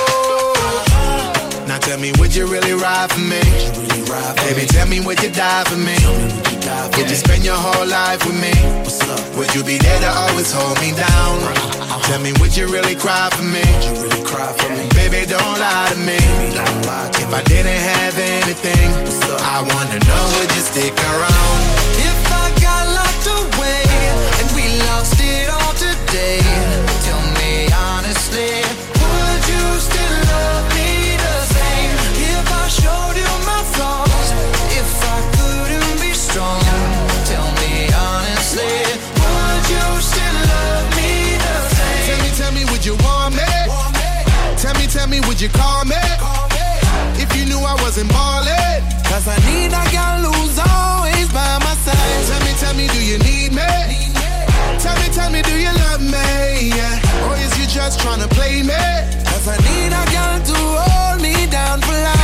Speaker 6: Now tell me, would you really ride for me? Baby, tell me, would you die for me? Would you spend your whole life with me? Would you be there to always hold me down? Tell me, would you really cry for me? Baby, don't lie to me. If I didn't have anything, I wanna know, would you stick around?
Speaker 9: If I got locked away and we lost it all today, tell me honestly, would you still love me the same? If I showed you my flaws, if I couldn't be strong, tell me honestly, would you still love me the same?
Speaker 6: Tell me, tell me, would you want me? Tell me, tell me, would you call me? If you knew I wasn't ballin',
Speaker 9: cause I need a girl who's always by my side.
Speaker 6: Tell me, tell me, do you need me? Tell me, tell me, do you love me? Yeah. Or is you just tryna play me?
Speaker 9: Cause I need a girl to hold me down for life.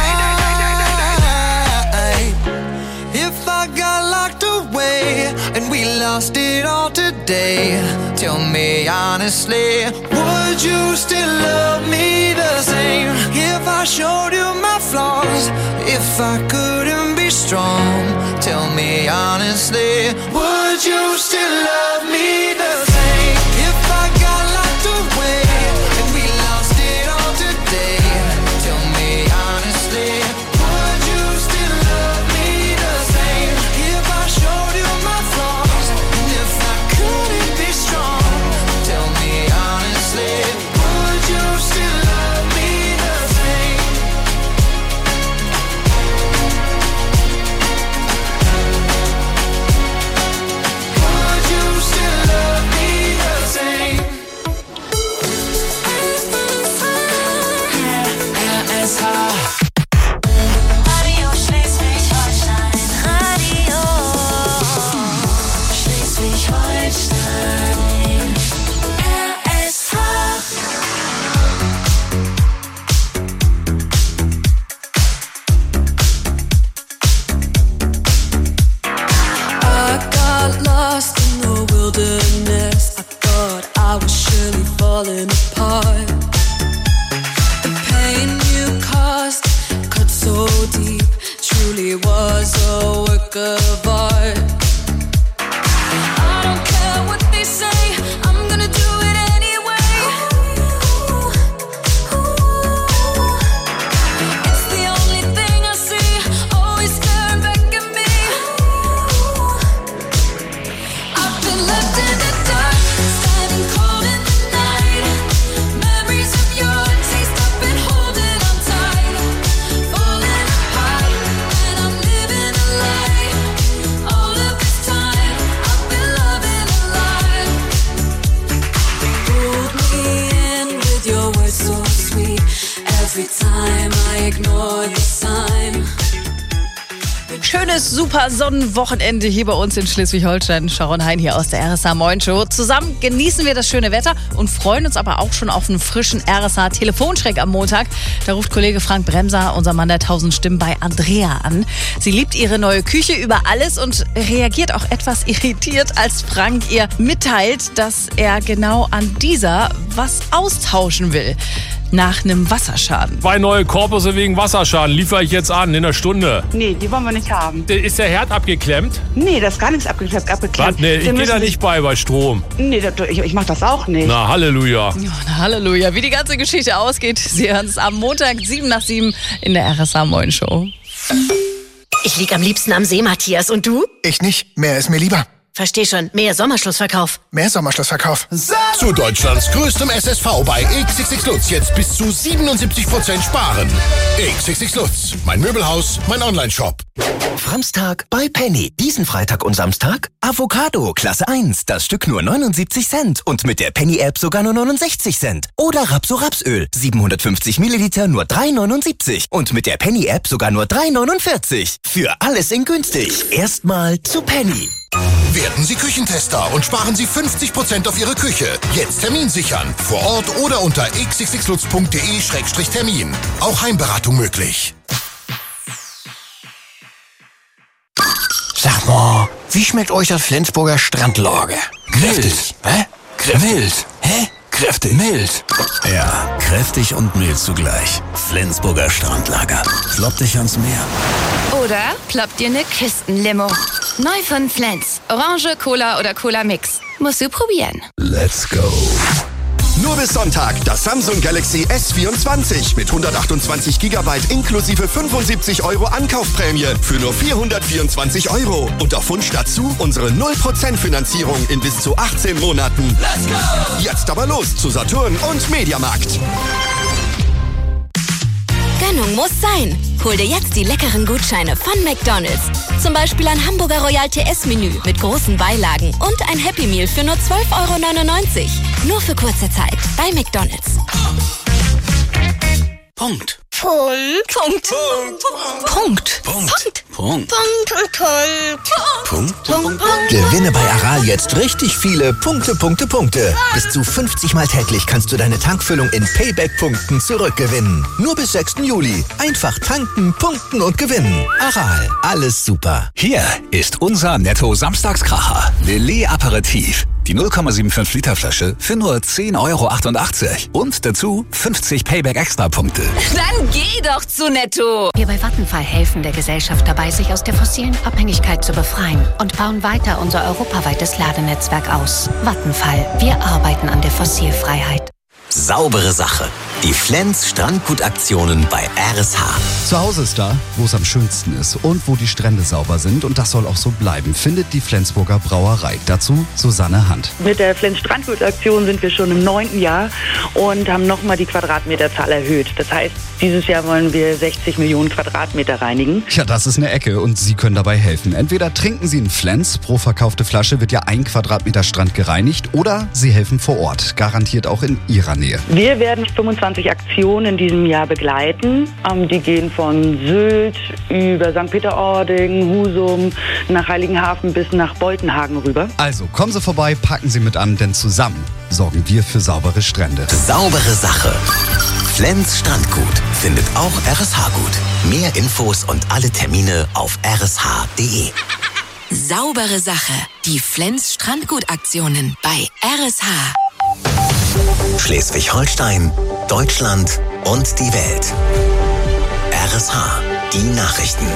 Speaker 9: If I got locked away and we lost it all today, tell me honestly, would you still love me the same? If I showed you my flaws, if I couldn't be strong, tell me honestly, would you still love me the same? If I got locked away and we lost it all today, tell me honestly, would you still love me the same? If I showed you my flaws, and if I couldn't be strong, tell me honestly, would you still love me the same? Would you still love me the same? R S H.
Speaker 3: Radio Schleswig-Holstein, Radio Schleswig-Holstein, R S H.
Speaker 7: I got lost in the wilderness. I thought I was surely falling apart. The pain you caused cut so deep, truly was a work of art. I don't care what they say, I'm gonna do it anyway. It's the only thing I see, always staring back at me. I've been left in the dark, standing cold in the night. Memories of your taste, I've been holding on tight. Falling apart, and I'm living a lie. All of this time, I've been loving a lie. Pulled me in with your words so sweet. Every time I ignore the sign.
Speaker 1: Schönes, super Sonnenwochenende hier bei uns in Schleswig-Holstein. Sharon Hein hier aus der R S H Moin Show. Zusammen genießen wir das schöne Wetter und freuen uns aber auch schon auf einen frischen R S H Telefonschreck am Montag. Da ruft Kollege Frank Bremser, unser Mann der tausend Stimmen, bei Andrea an. Sie liebt ihre neue Küche über alles und reagiert auch etwas irritiert, als Frank ihr mitteilt, dass er genau an dieser
Speaker 10: was austauschen will. Nach einem Wasserschaden.
Speaker 13: Zwei neue Korpusse wegen Wasserschaden liefere ich jetzt an in einer Stunde.
Speaker 14: Nee, die wollen wir nicht haben.
Speaker 13: Ist der Herd abgeklemmt?
Speaker 14: Nee, das ist gar nichts abgeklemmt. abgeklemmt.
Speaker 13: Was? Nee, ich gehe da nicht bei bei Strom.
Speaker 14: Nee, das, ich, ich mach das auch nicht.
Speaker 13: Na, Halleluja.
Speaker 10: Ja, na, Halleluja. Wie die ganze Geschichte ausgeht, Sie hören es am Montag sieben nach sieben in der R S H Moin Show.
Speaker 8: Ich lieg am liebsten am See, Matthias. Und du?
Speaker 24: Ich nicht. Mehr ist mir lieber.
Speaker 8: Versteh schon. Mehr Sommerschlussverkauf.
Speaker 24: Mehr Sommerschlussverkauf.
Speaker 2: Zu Deutschlands größtem S S V bei X X X Lutz jetzt bis zu siebenundsiebzig Prozent sparen. X X X Lutz, mein Möbelhaus, mein Onlineshop.
Speaker 25: Framstag bei Penny. Diesen Freitag und Samstag Avocado Klasse eins, das Stück nur neunundsiebzig Cent und mit der Penny-App sogar nur neunundsechzig Cent. Oder Rapso-Rapsöl, siebenhundertfünfzig Milliliter nur drei neunundsiebzig und mit der Penny-App sogar nur drei neunundvierzig. Für alles in günstig. Erstmal zu Penny.
Speaker 2: Werden Sie Küchentester und sparen Sie fünfzig Prozent auf Ihre Küche. Jetzt Termin sichern. Vor Ort oder unter x x x lutz punkt d e Schrägstrich Termin. Auch Heimberatung möglich.
Speaker 15: Sag mal, wie schmeckt euch das Flensburger Strandlager?
Speaker 26: Kräftig.
Speaker 15: Hä?
Speaker 26: Mild.
Speaker 15: Hä?
Speaker 26: Kräftig. Mild.
Speaker 2: Ja, kräftig und mild zugleich. Flensburger Strandlager. Klopp dich ans Meer.
Speaker 1: Oder ploppt dir eine Kistenlimo. Neu von Flens. Orange, Cola oder Cola Mix. Musst du probieren.
Speaker 2: Let's go.
Speaker 27: Nur bis Sonntag das Samsung Galaxy S vierundzwanzig mit hundertachtundzwanzig Gigabyte inklusive fünfundsiebzig Euro Ankaufprämie für nur vierhundertvierundzwanzig Euro. Und auf Wunsch dazu unsere null Prozent Finanzierung in bis zu achtzehn Monaten.
Speaker 2: Let's go!
Speaker 27: Jetzt aber los zu Saturn und Mediamarkt.
Speaker 8: Gönnung muss sein. Hol dir jetzt die leckeren Gutscheine von McDonald's. Zum Beispiel ein Hamburger Royal T S-Menü mit großen Beilagen und ein Happy Meal für nur zwölf Euro neunundneunzig. Nur für kurze Zeit bei McDonald's.
Speaker 26: Punkt.
Speaker 8: Punkt. Punkt.
Speaker 26: Punkt.
Speaker 8: Punkt.
Speaker 26: Punkt. Punkt.
Speaker 8: Punkt.
Speaker 26: Punkt.
Speaker 25: Gewinne bei Aral jetzt richtig viele Punkte, Punkte, Punkte. Bis zu fünfzig Mal täglich kannst du deine Tankfüllung in Payback-Punkten zurückgewinnen. Nur bis sechsten Juli. Einfach tanken, punkten und gewinnen. Aral, alles super.
Speaker 12: Hier ist unser Netto-Samstagskracher. Lillet Aperitif. Die null Komma fünfundsiebzig Liter Flasche für nur zehn Euro achtundachtzig. Und dazu fünfzig Payback-Extra-Punkte.
Speaker 8: Dann geh doch zu Netto.
Speaker 11: Wir bei Vattenfall helfen der Gesellschaft dabei, sich aus der fossilen Abhängigkeit zu befreien und bauen weiter unser europaweites Ladenetzwerk aus. Vattenfall, wir arbeiten an der Fossilfreiheit.
Speaker 25: Saubere Sache. Die Flens Strandgutaktionen bei R S H.
Speaker 28: Zu Hause ist da, wo es am schönsten ist und wo die Strände sauber sind. Und das soll auch so bleiben, findet die Flensburger Brauerei. Dazu Susanne Hand.
Speaker 14: Mit der Flens Strandgutaktion sind wir schon im neunten Jahr und haben nochmal die Quadratmeterzahl erhöht. Das heißt, dieses Jahr wollen wir sechzig Millionen Quadratmeter reinigen.
Speaker 28: Ja, das ist eine Ecke und Sie können dabei helfen. Entweder trinken Sie einen Flens, pro verkaufte Flasche wird ja ein Quadratmeter Strand gereinigt, oder Sie helfen vor Ort, garantiert auch in Ihrer Nähe.
Speaker 14: Wir werden fünfundzwanzig Aktionen in diesem Jahr begleiten. Die gehen von Sylt über Sankt Peter-Ording, Husum, nach Heiligenhafen bis nach Boltenhagen rüber.
Speaker 28: Also kommen Sie vorbei, packen Sie mit an, denn zusammen sorgen wir für saubere Strände.
Speaker 25: Saubere Sache. Flens Strandgut findet auch R S H gut. Mehr Infos und alle Termine auf r s h punkt d e.
Speaker 8: Saubere Sache. Die Flens Strandgutaktionen bei R S H.
Speaker 25: Schleswig-Holstein, Deutschland und die Welt. R S H, die Nachrichten.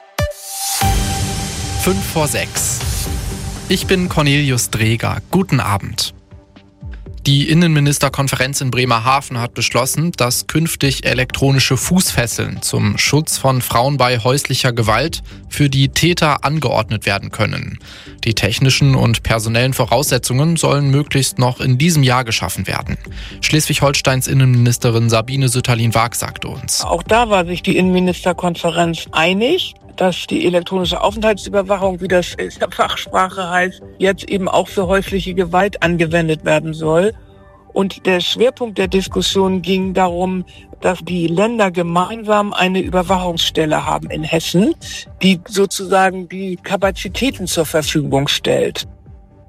Speaker 29: Fünf vor sechs. Ich bin Cornelius Dreger. Guten Abend. Die Innenministerkonferenz in Bremerhaven hat beschlossen, dass künftig elektronische Fußfesseln zum Schutz von Frauen bei häuslicher Gewalt für die Täter angeordnet werden können. Die technischen und personellen Voraussetzungen sollen möglichst noch in diesem Jahr geschaffen werden. Schleswig-Holsteins Innenministerin Sabine Sütterlin-Waag sagte uns.
Speaker 30: Auch da war sich die Innenministerkonferenz einig, dass die elektronische Aufenthaltsüberwachung, wie das in der Fachsprache heißt, jetzt eben auch für häusliche Gewalt angewendet werden soll. Und der Schwerpunkt der Diskussion ging darum, dass die Länder gemeinsam eine Überwachungsstelle haben in Hessen, die sozusagen die Kapazitäten zur Verfügung stellt.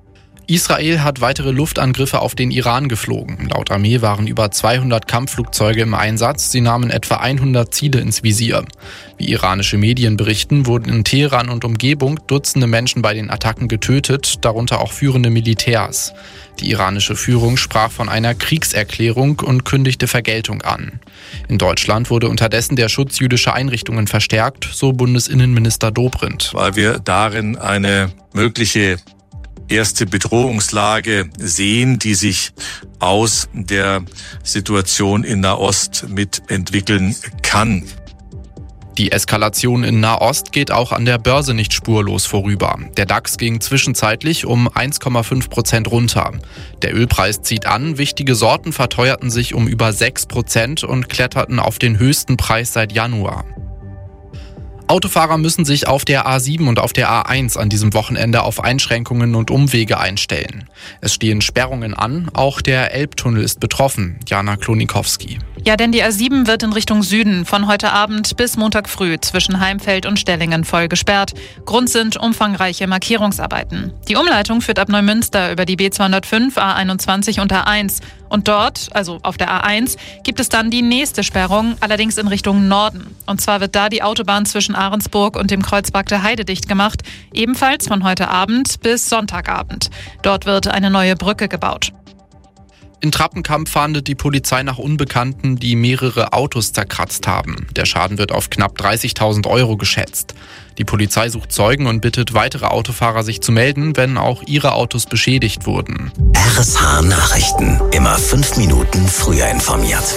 Speaker 29: Israel hat weitere Luftangriffe auf den Iran geflogen. Laut Armee waren über zweihundert Kampfflugzeuge im Einsatz. Sie nahmen etwa hundert Ziele ins Visier. Wie iranische Medien berichten, wurden in Teheran und Umgebung Dutzende Menschen bei den Attacken getötet, darunter auch führende Militärs. Die iranische Führung sprach von einer Kriegserklärung und kündigte Vergeltung an. In Deutschland wurde unterdessen der Schutz jüdischer Einrichtungen verstärkt, so Bundesinnenminister Dobrindt.
Speaker 4: Weil wir darin eine mögliche erste Bedrohungslage sehen, die sich aus der Situation in Nahost mitentwickeln kann.
Speaker 29: Die Eskalation in Nahost geht auch an der Börse nicht spurlos vorüber. Der DAX ging zwischenzeitlich um eins Komma fünf Prozent runter. Der Ölpreis zieht an, wichtige Sorten verteuerten sich um über sechs Prozent und kletterten auf den höchsten Preis seit Januar. Autofahrer müssen sich auf der A sieben und auf der A eins an diesem Wochenende auf Einschränkungen und Umwege einstellen. Es stehen Sperrungen an, auch der Elbtunnel ist betroffen. Jana Klonikowski.
Speaker 5: Ja, denn die A sieben wird in Richtung Süden von heute Abend bis Montag früh zwischen Heimfeld und Stellingen voll gesperrt. Grund sind umfangreiche Markierungsarbeiten. Die Umleitung führt ab Neumünster über die B zweihundertfünf, A einundzwanzig und A eins. Und dort, also auf der A eins, gibt es dann die nächste Sperrung, allerdings in Richtung Norden. Und zwar wird da die Autobahn zwischen Ahrensburg und dem Kreuzberg der Heide dicht gemacht, ebenfalls von heute Abend bis Sonntagabend. Dort wird eine neue Brücke gebaut.
Speaker 29: In Trappenkamp fahndet die Polizei nach Unbekannten, die mehrere Autos zerkratzt haben. Der Schaden wird auf knapp dreißigtausend Euro geschätzt. Die Polizei sucht Zeugen und bittet weitere Autofahrer, sich zu melden, wenn auch ihre Autos beschädigt wurden.
Speaker 2: R S H Nachrichten. Immer fünf Minuten früher informiert.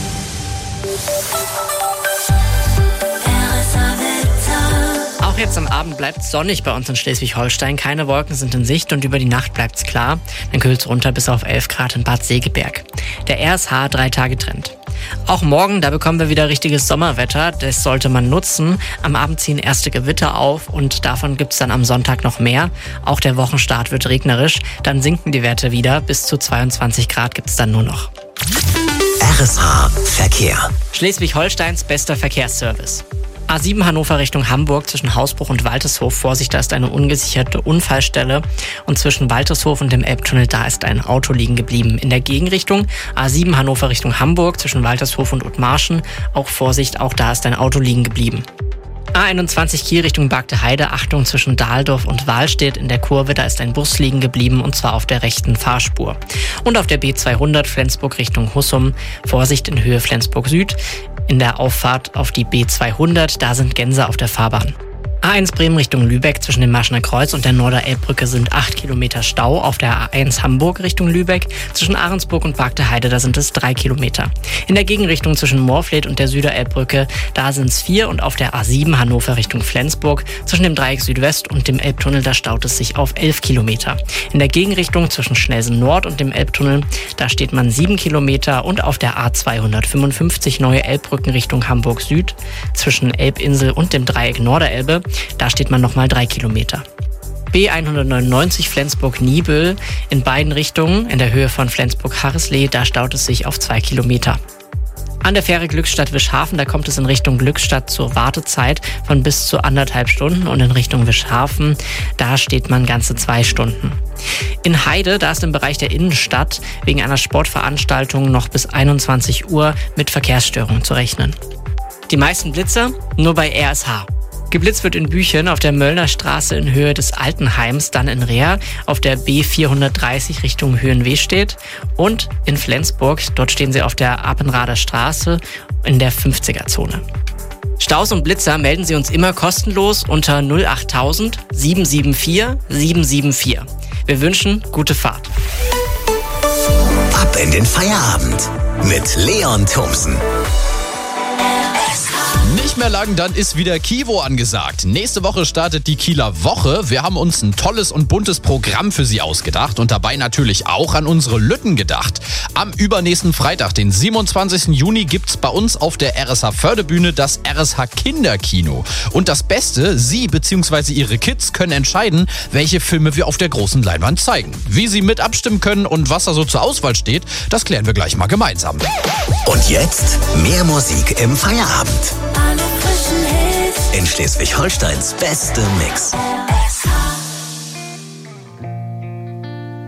Speaker 16: Auch jetzt am Abend bleibt es sonnig bei uns in Schleswig-Holstein. Keine Wolken sind in Sicht und über die Nacht bleibt es klar. Dann kühlt es runter bis auf elf Grad in Bad Segeberg. Der R S H drei Tage Trend. Auch morgen, da bekommen wir wieder richtiges Sommerwetter. Das sollte man nutzen. Am Abend ziehen erste Gewitter auf und davon gibt es dann am Sonntag noch mehr. Auch der Wochenstart wird regnerisch. Dann sinken die Werte wieder. Bis zu zweiundzwanzig Grad gibt es dann nur noch.
Speaker 2: R S H Verkehr.
Speaker 16: Schleswig-Holsteins bester Verkehrsservice. A sieben Hannover Richtung Hamburg zwischen Hausbruch und Waltershof. Vorsicht, da ist eine ungesicherte Unfallstelle. Und zwischen Waltershof und dem Elbtunnel, da ist ein Auto liegen geblieben. In der Gegenrichtung A sieben Hannover Richtung Hamburg zwischen Waltershof und Othmarschen. Auch Vorsicht, auch da ist ein Auto liegen geblieben. A einundzwanzig Kiel Richtung Bagde Heide, Achtung zwischen Dahldorf und Wahlstedt in der Kurve, da ist ein Bus liegen geblieben und zwar auf der rechten Fahrspur. Und auf der B zweihundert Flensburg Richtung Husum, Vorsicht in Höhe Flensburg Süd. In der Auffahrt auf die B zweihundert, da sind Gänse auf der Fahrbahn. A eins Bremen Richtung Lübeck zwischen dem Marschner Kreuz und der Norderelbbrücke sind acht Kilometer Stau. Auf der A eins Hamburg Richtung Lübeck zwischen Ahrensburg und Bagde Heide, da sind es drei Kilometer. In der Gegenrichtung zwischen Moorfleet und der Süderelbbrücke, da sind es vier. Und auf der A sieben Hannover Richtung Flensburg zwischen dem Dreieck Südwest und dem Elbtunnel, da staut es sich auf elf Kilometer. In der Gegenrichtung zwischen Schnelsen Nord und dem Elbtunnel, da steht man sieben Kilometer. Und auf der A zweihundertfünfundfünfzig Neue Elbbrücken Richtung Hamburg Süd zwischen Elbinsel und dem Dreieck Norderelbe, da steht man nochmal drei Kilometer. B hundertneunundneunzig Flensburg-Niebüll in beiden Richtungen in der Höhe von Flensburg-Harreslee, da staut es sich auf zwei Kilometer. An der Fähre Glückstadt-Wischhafen, da kommt es in Richtung Glückstadt zur Wartezeit von bis zu anderthalb Stunden und in Richtung Wischhafen, da steht man ganze zwei Stunden. In Heide, da ist im Bereich der Innenstadt wegen einer Sportveranstaltung noch bis einundzwanzig Uhr mit Verkehrsstörungen zu rechnen. Die meisten Blitzer nur bei R S H. Geblitzt wird in Büchen auf der Möllner Straße in Höhe des Altenheims, dann in Rehr auf der B vierhundertdreißig Richtung Höhenwestedt und in Flensburg, dort stehen sie auf der Appenrader Straße in der fünfziger-Zone. Staus und Blitzer melden Sie uns immer kostenlos unter null achttausend sieben sieben vier sieben sieben vier. Wir wünschen gute Fahrt.
Speaker 2: Ab in den Feierabend mit Leon Thomsen.
Speaker 17: Nicht mehr lang, dann ist wieder Kivo angesagt. Nächste Woche startet die Kieler Woche. Wir haben uns ein tolles und buntes Programm für Sie ausgedacht und dabei natürlich auch an unsere Lütten gedacht. Am übernächsten Freitag, den siebenundzwanzigsten Juni, gibt's bei uns auf der R S H Förderbühne das R S H Kinderkino. Und das Beste, Sie bzw. Ihre Kids können entscheiden, welche Filme wir auf der großen Leinwand zeigen. Wie Sie mit abstimmen können und was da so zur Auswahl steht, das klären wir gleich mal gemeinsam.
Speaker 2: Und jetzt mehr Musik im Feierabend. In Schleswig-Holsteins beste Mix.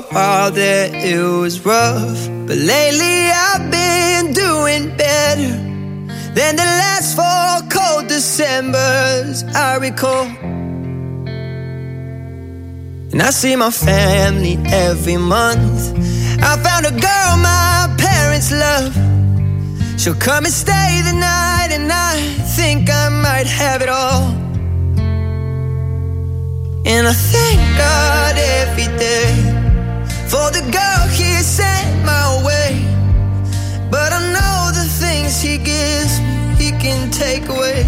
Speaker 3: while there it was rough, but lately I've been doing better than the last four cold Decembers I recall. And I see my family every month. I found a girl my parents love. She'll come and stay the night, and I think I might have it all. And I thank God every day for the girl He sent my way. But I know the things He gives me, He can take away.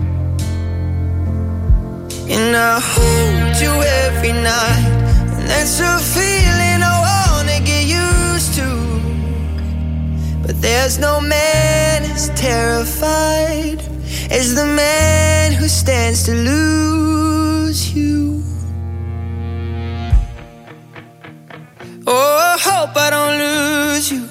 Speaker 3: And I hold you every night, and that's a feeling I wanna get used to. But there's no man as terrified as the man who stands to lose you. Oh, I hope I don't lose you.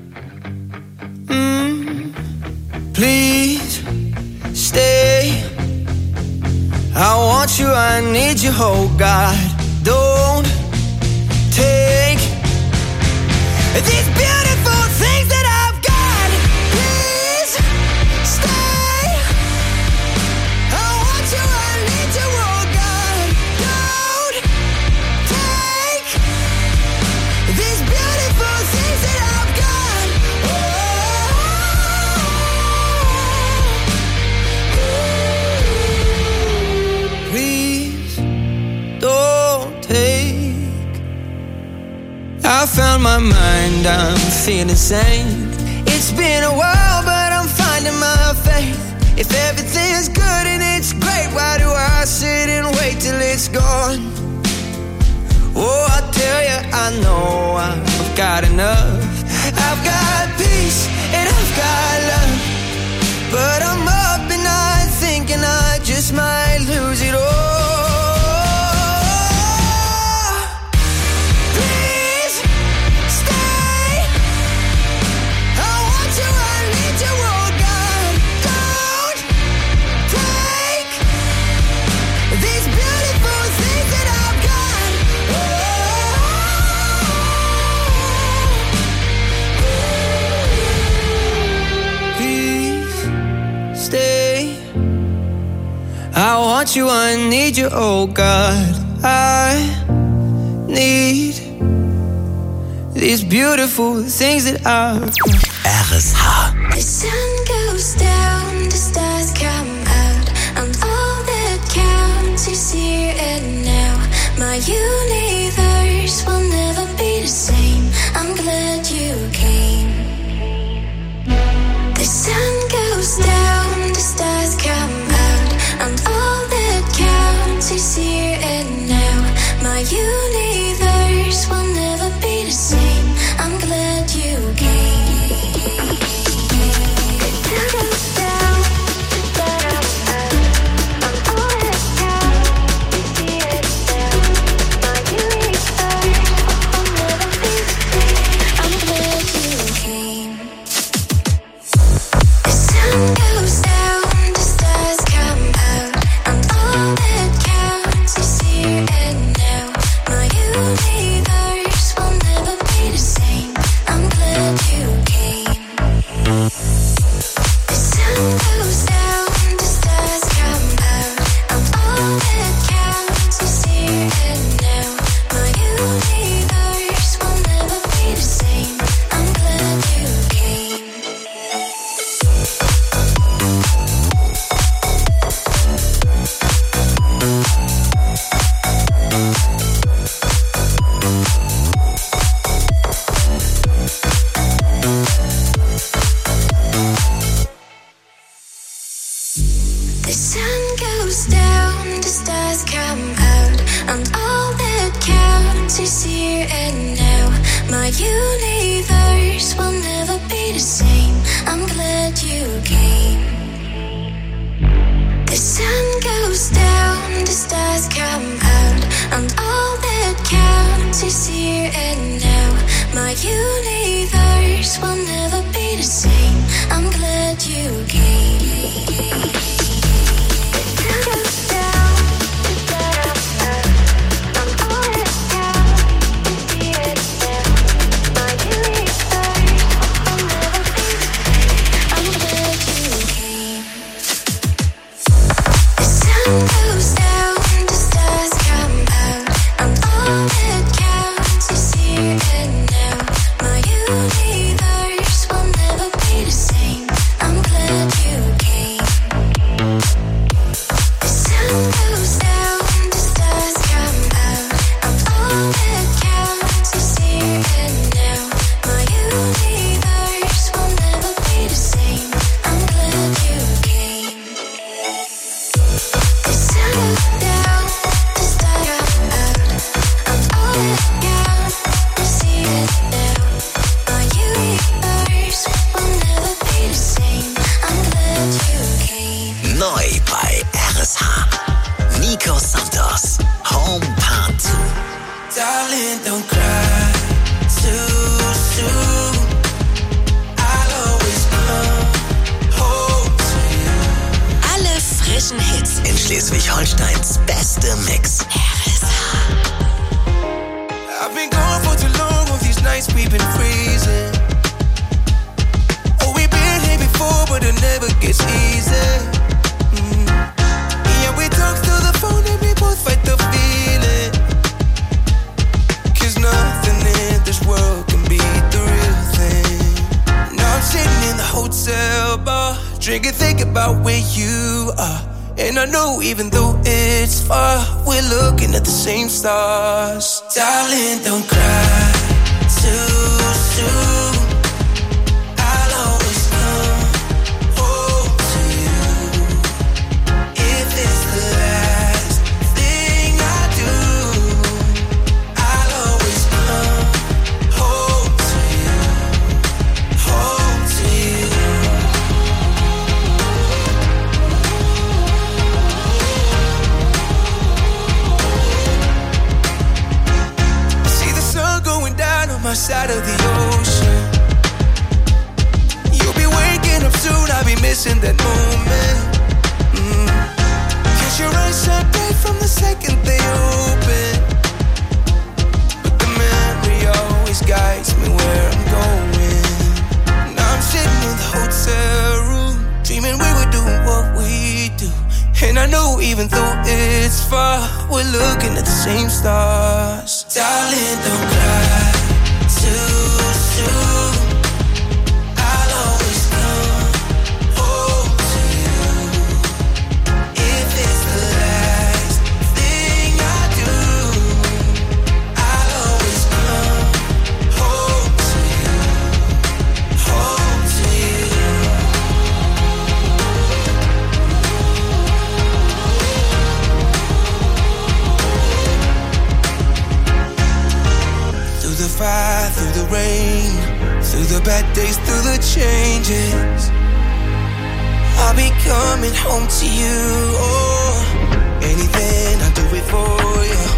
Speaker 3: Mm, please stay. I want you, I need you, oh God. Don't take these beautiful things that I've got. Please stay. I want you, I need you, oh God. Don't take these beautiful things that I've got. Oh, please don't take. I found my mind, I'm feeling sane. It's been a while, but I'm finding my faith. If everything's good and it's great, why do I sit and wait till it's gone? Oh, I tell you, I know I've got enough. I've got peace and I've got love, but I'm up at night thinking I just might lose it all. I want you, I need you, oh God. I need these beautiful things that I've got.
Speaker 2: R S H.
Speaker 6: The sun goes down, the stars come out, and all that counts is here and now. My universe will never be the same. I'm glad you came. The sun goes down, the stars come out, and all that counts is here and now. My universe will never be the same. I'm glad you came.
Speaker 3: Darling, don't cry too soon. I'll always come home to you.
Speaker 8: Alle frischen Hits
Speaker 2: In Schleswig-Holsteins beste Mix.
Speaker 3: I've been gone for too long, all these nights we've been freezing. Oh, we've been here before, but it never gets easy. Mm. Yeah, we talk through the phone and we both fight the feeling. Cause nothing in this world can beat the real thing. Now I'm sitting in the hotel bar, drinking, thinking about where you are. And I know even though it's far, we're looking at the same stars. Darling, don't cry too soon. I'll always come home to you. If it's the last thing I do, I'll always come home to you. Home to you. My side of the ocean. You'll be waking up soon, I'll be missing that moment. Mm. Cause your eyes shine bright from the second they open. But the memory always guides me where I'm going. Now I'm sitting in the hotel room, dreaming we were doing what we do. And I know even though it's far, we're looking at the same stars. Darling, don't cry too soon. I'll always come home to you. If it's the last thing I do, I'll always come home to you. Home to you. Through the fire, through the rain, through the bad days, through the changes, I'll be coming home to you. Oh, anything, I'll do it for you.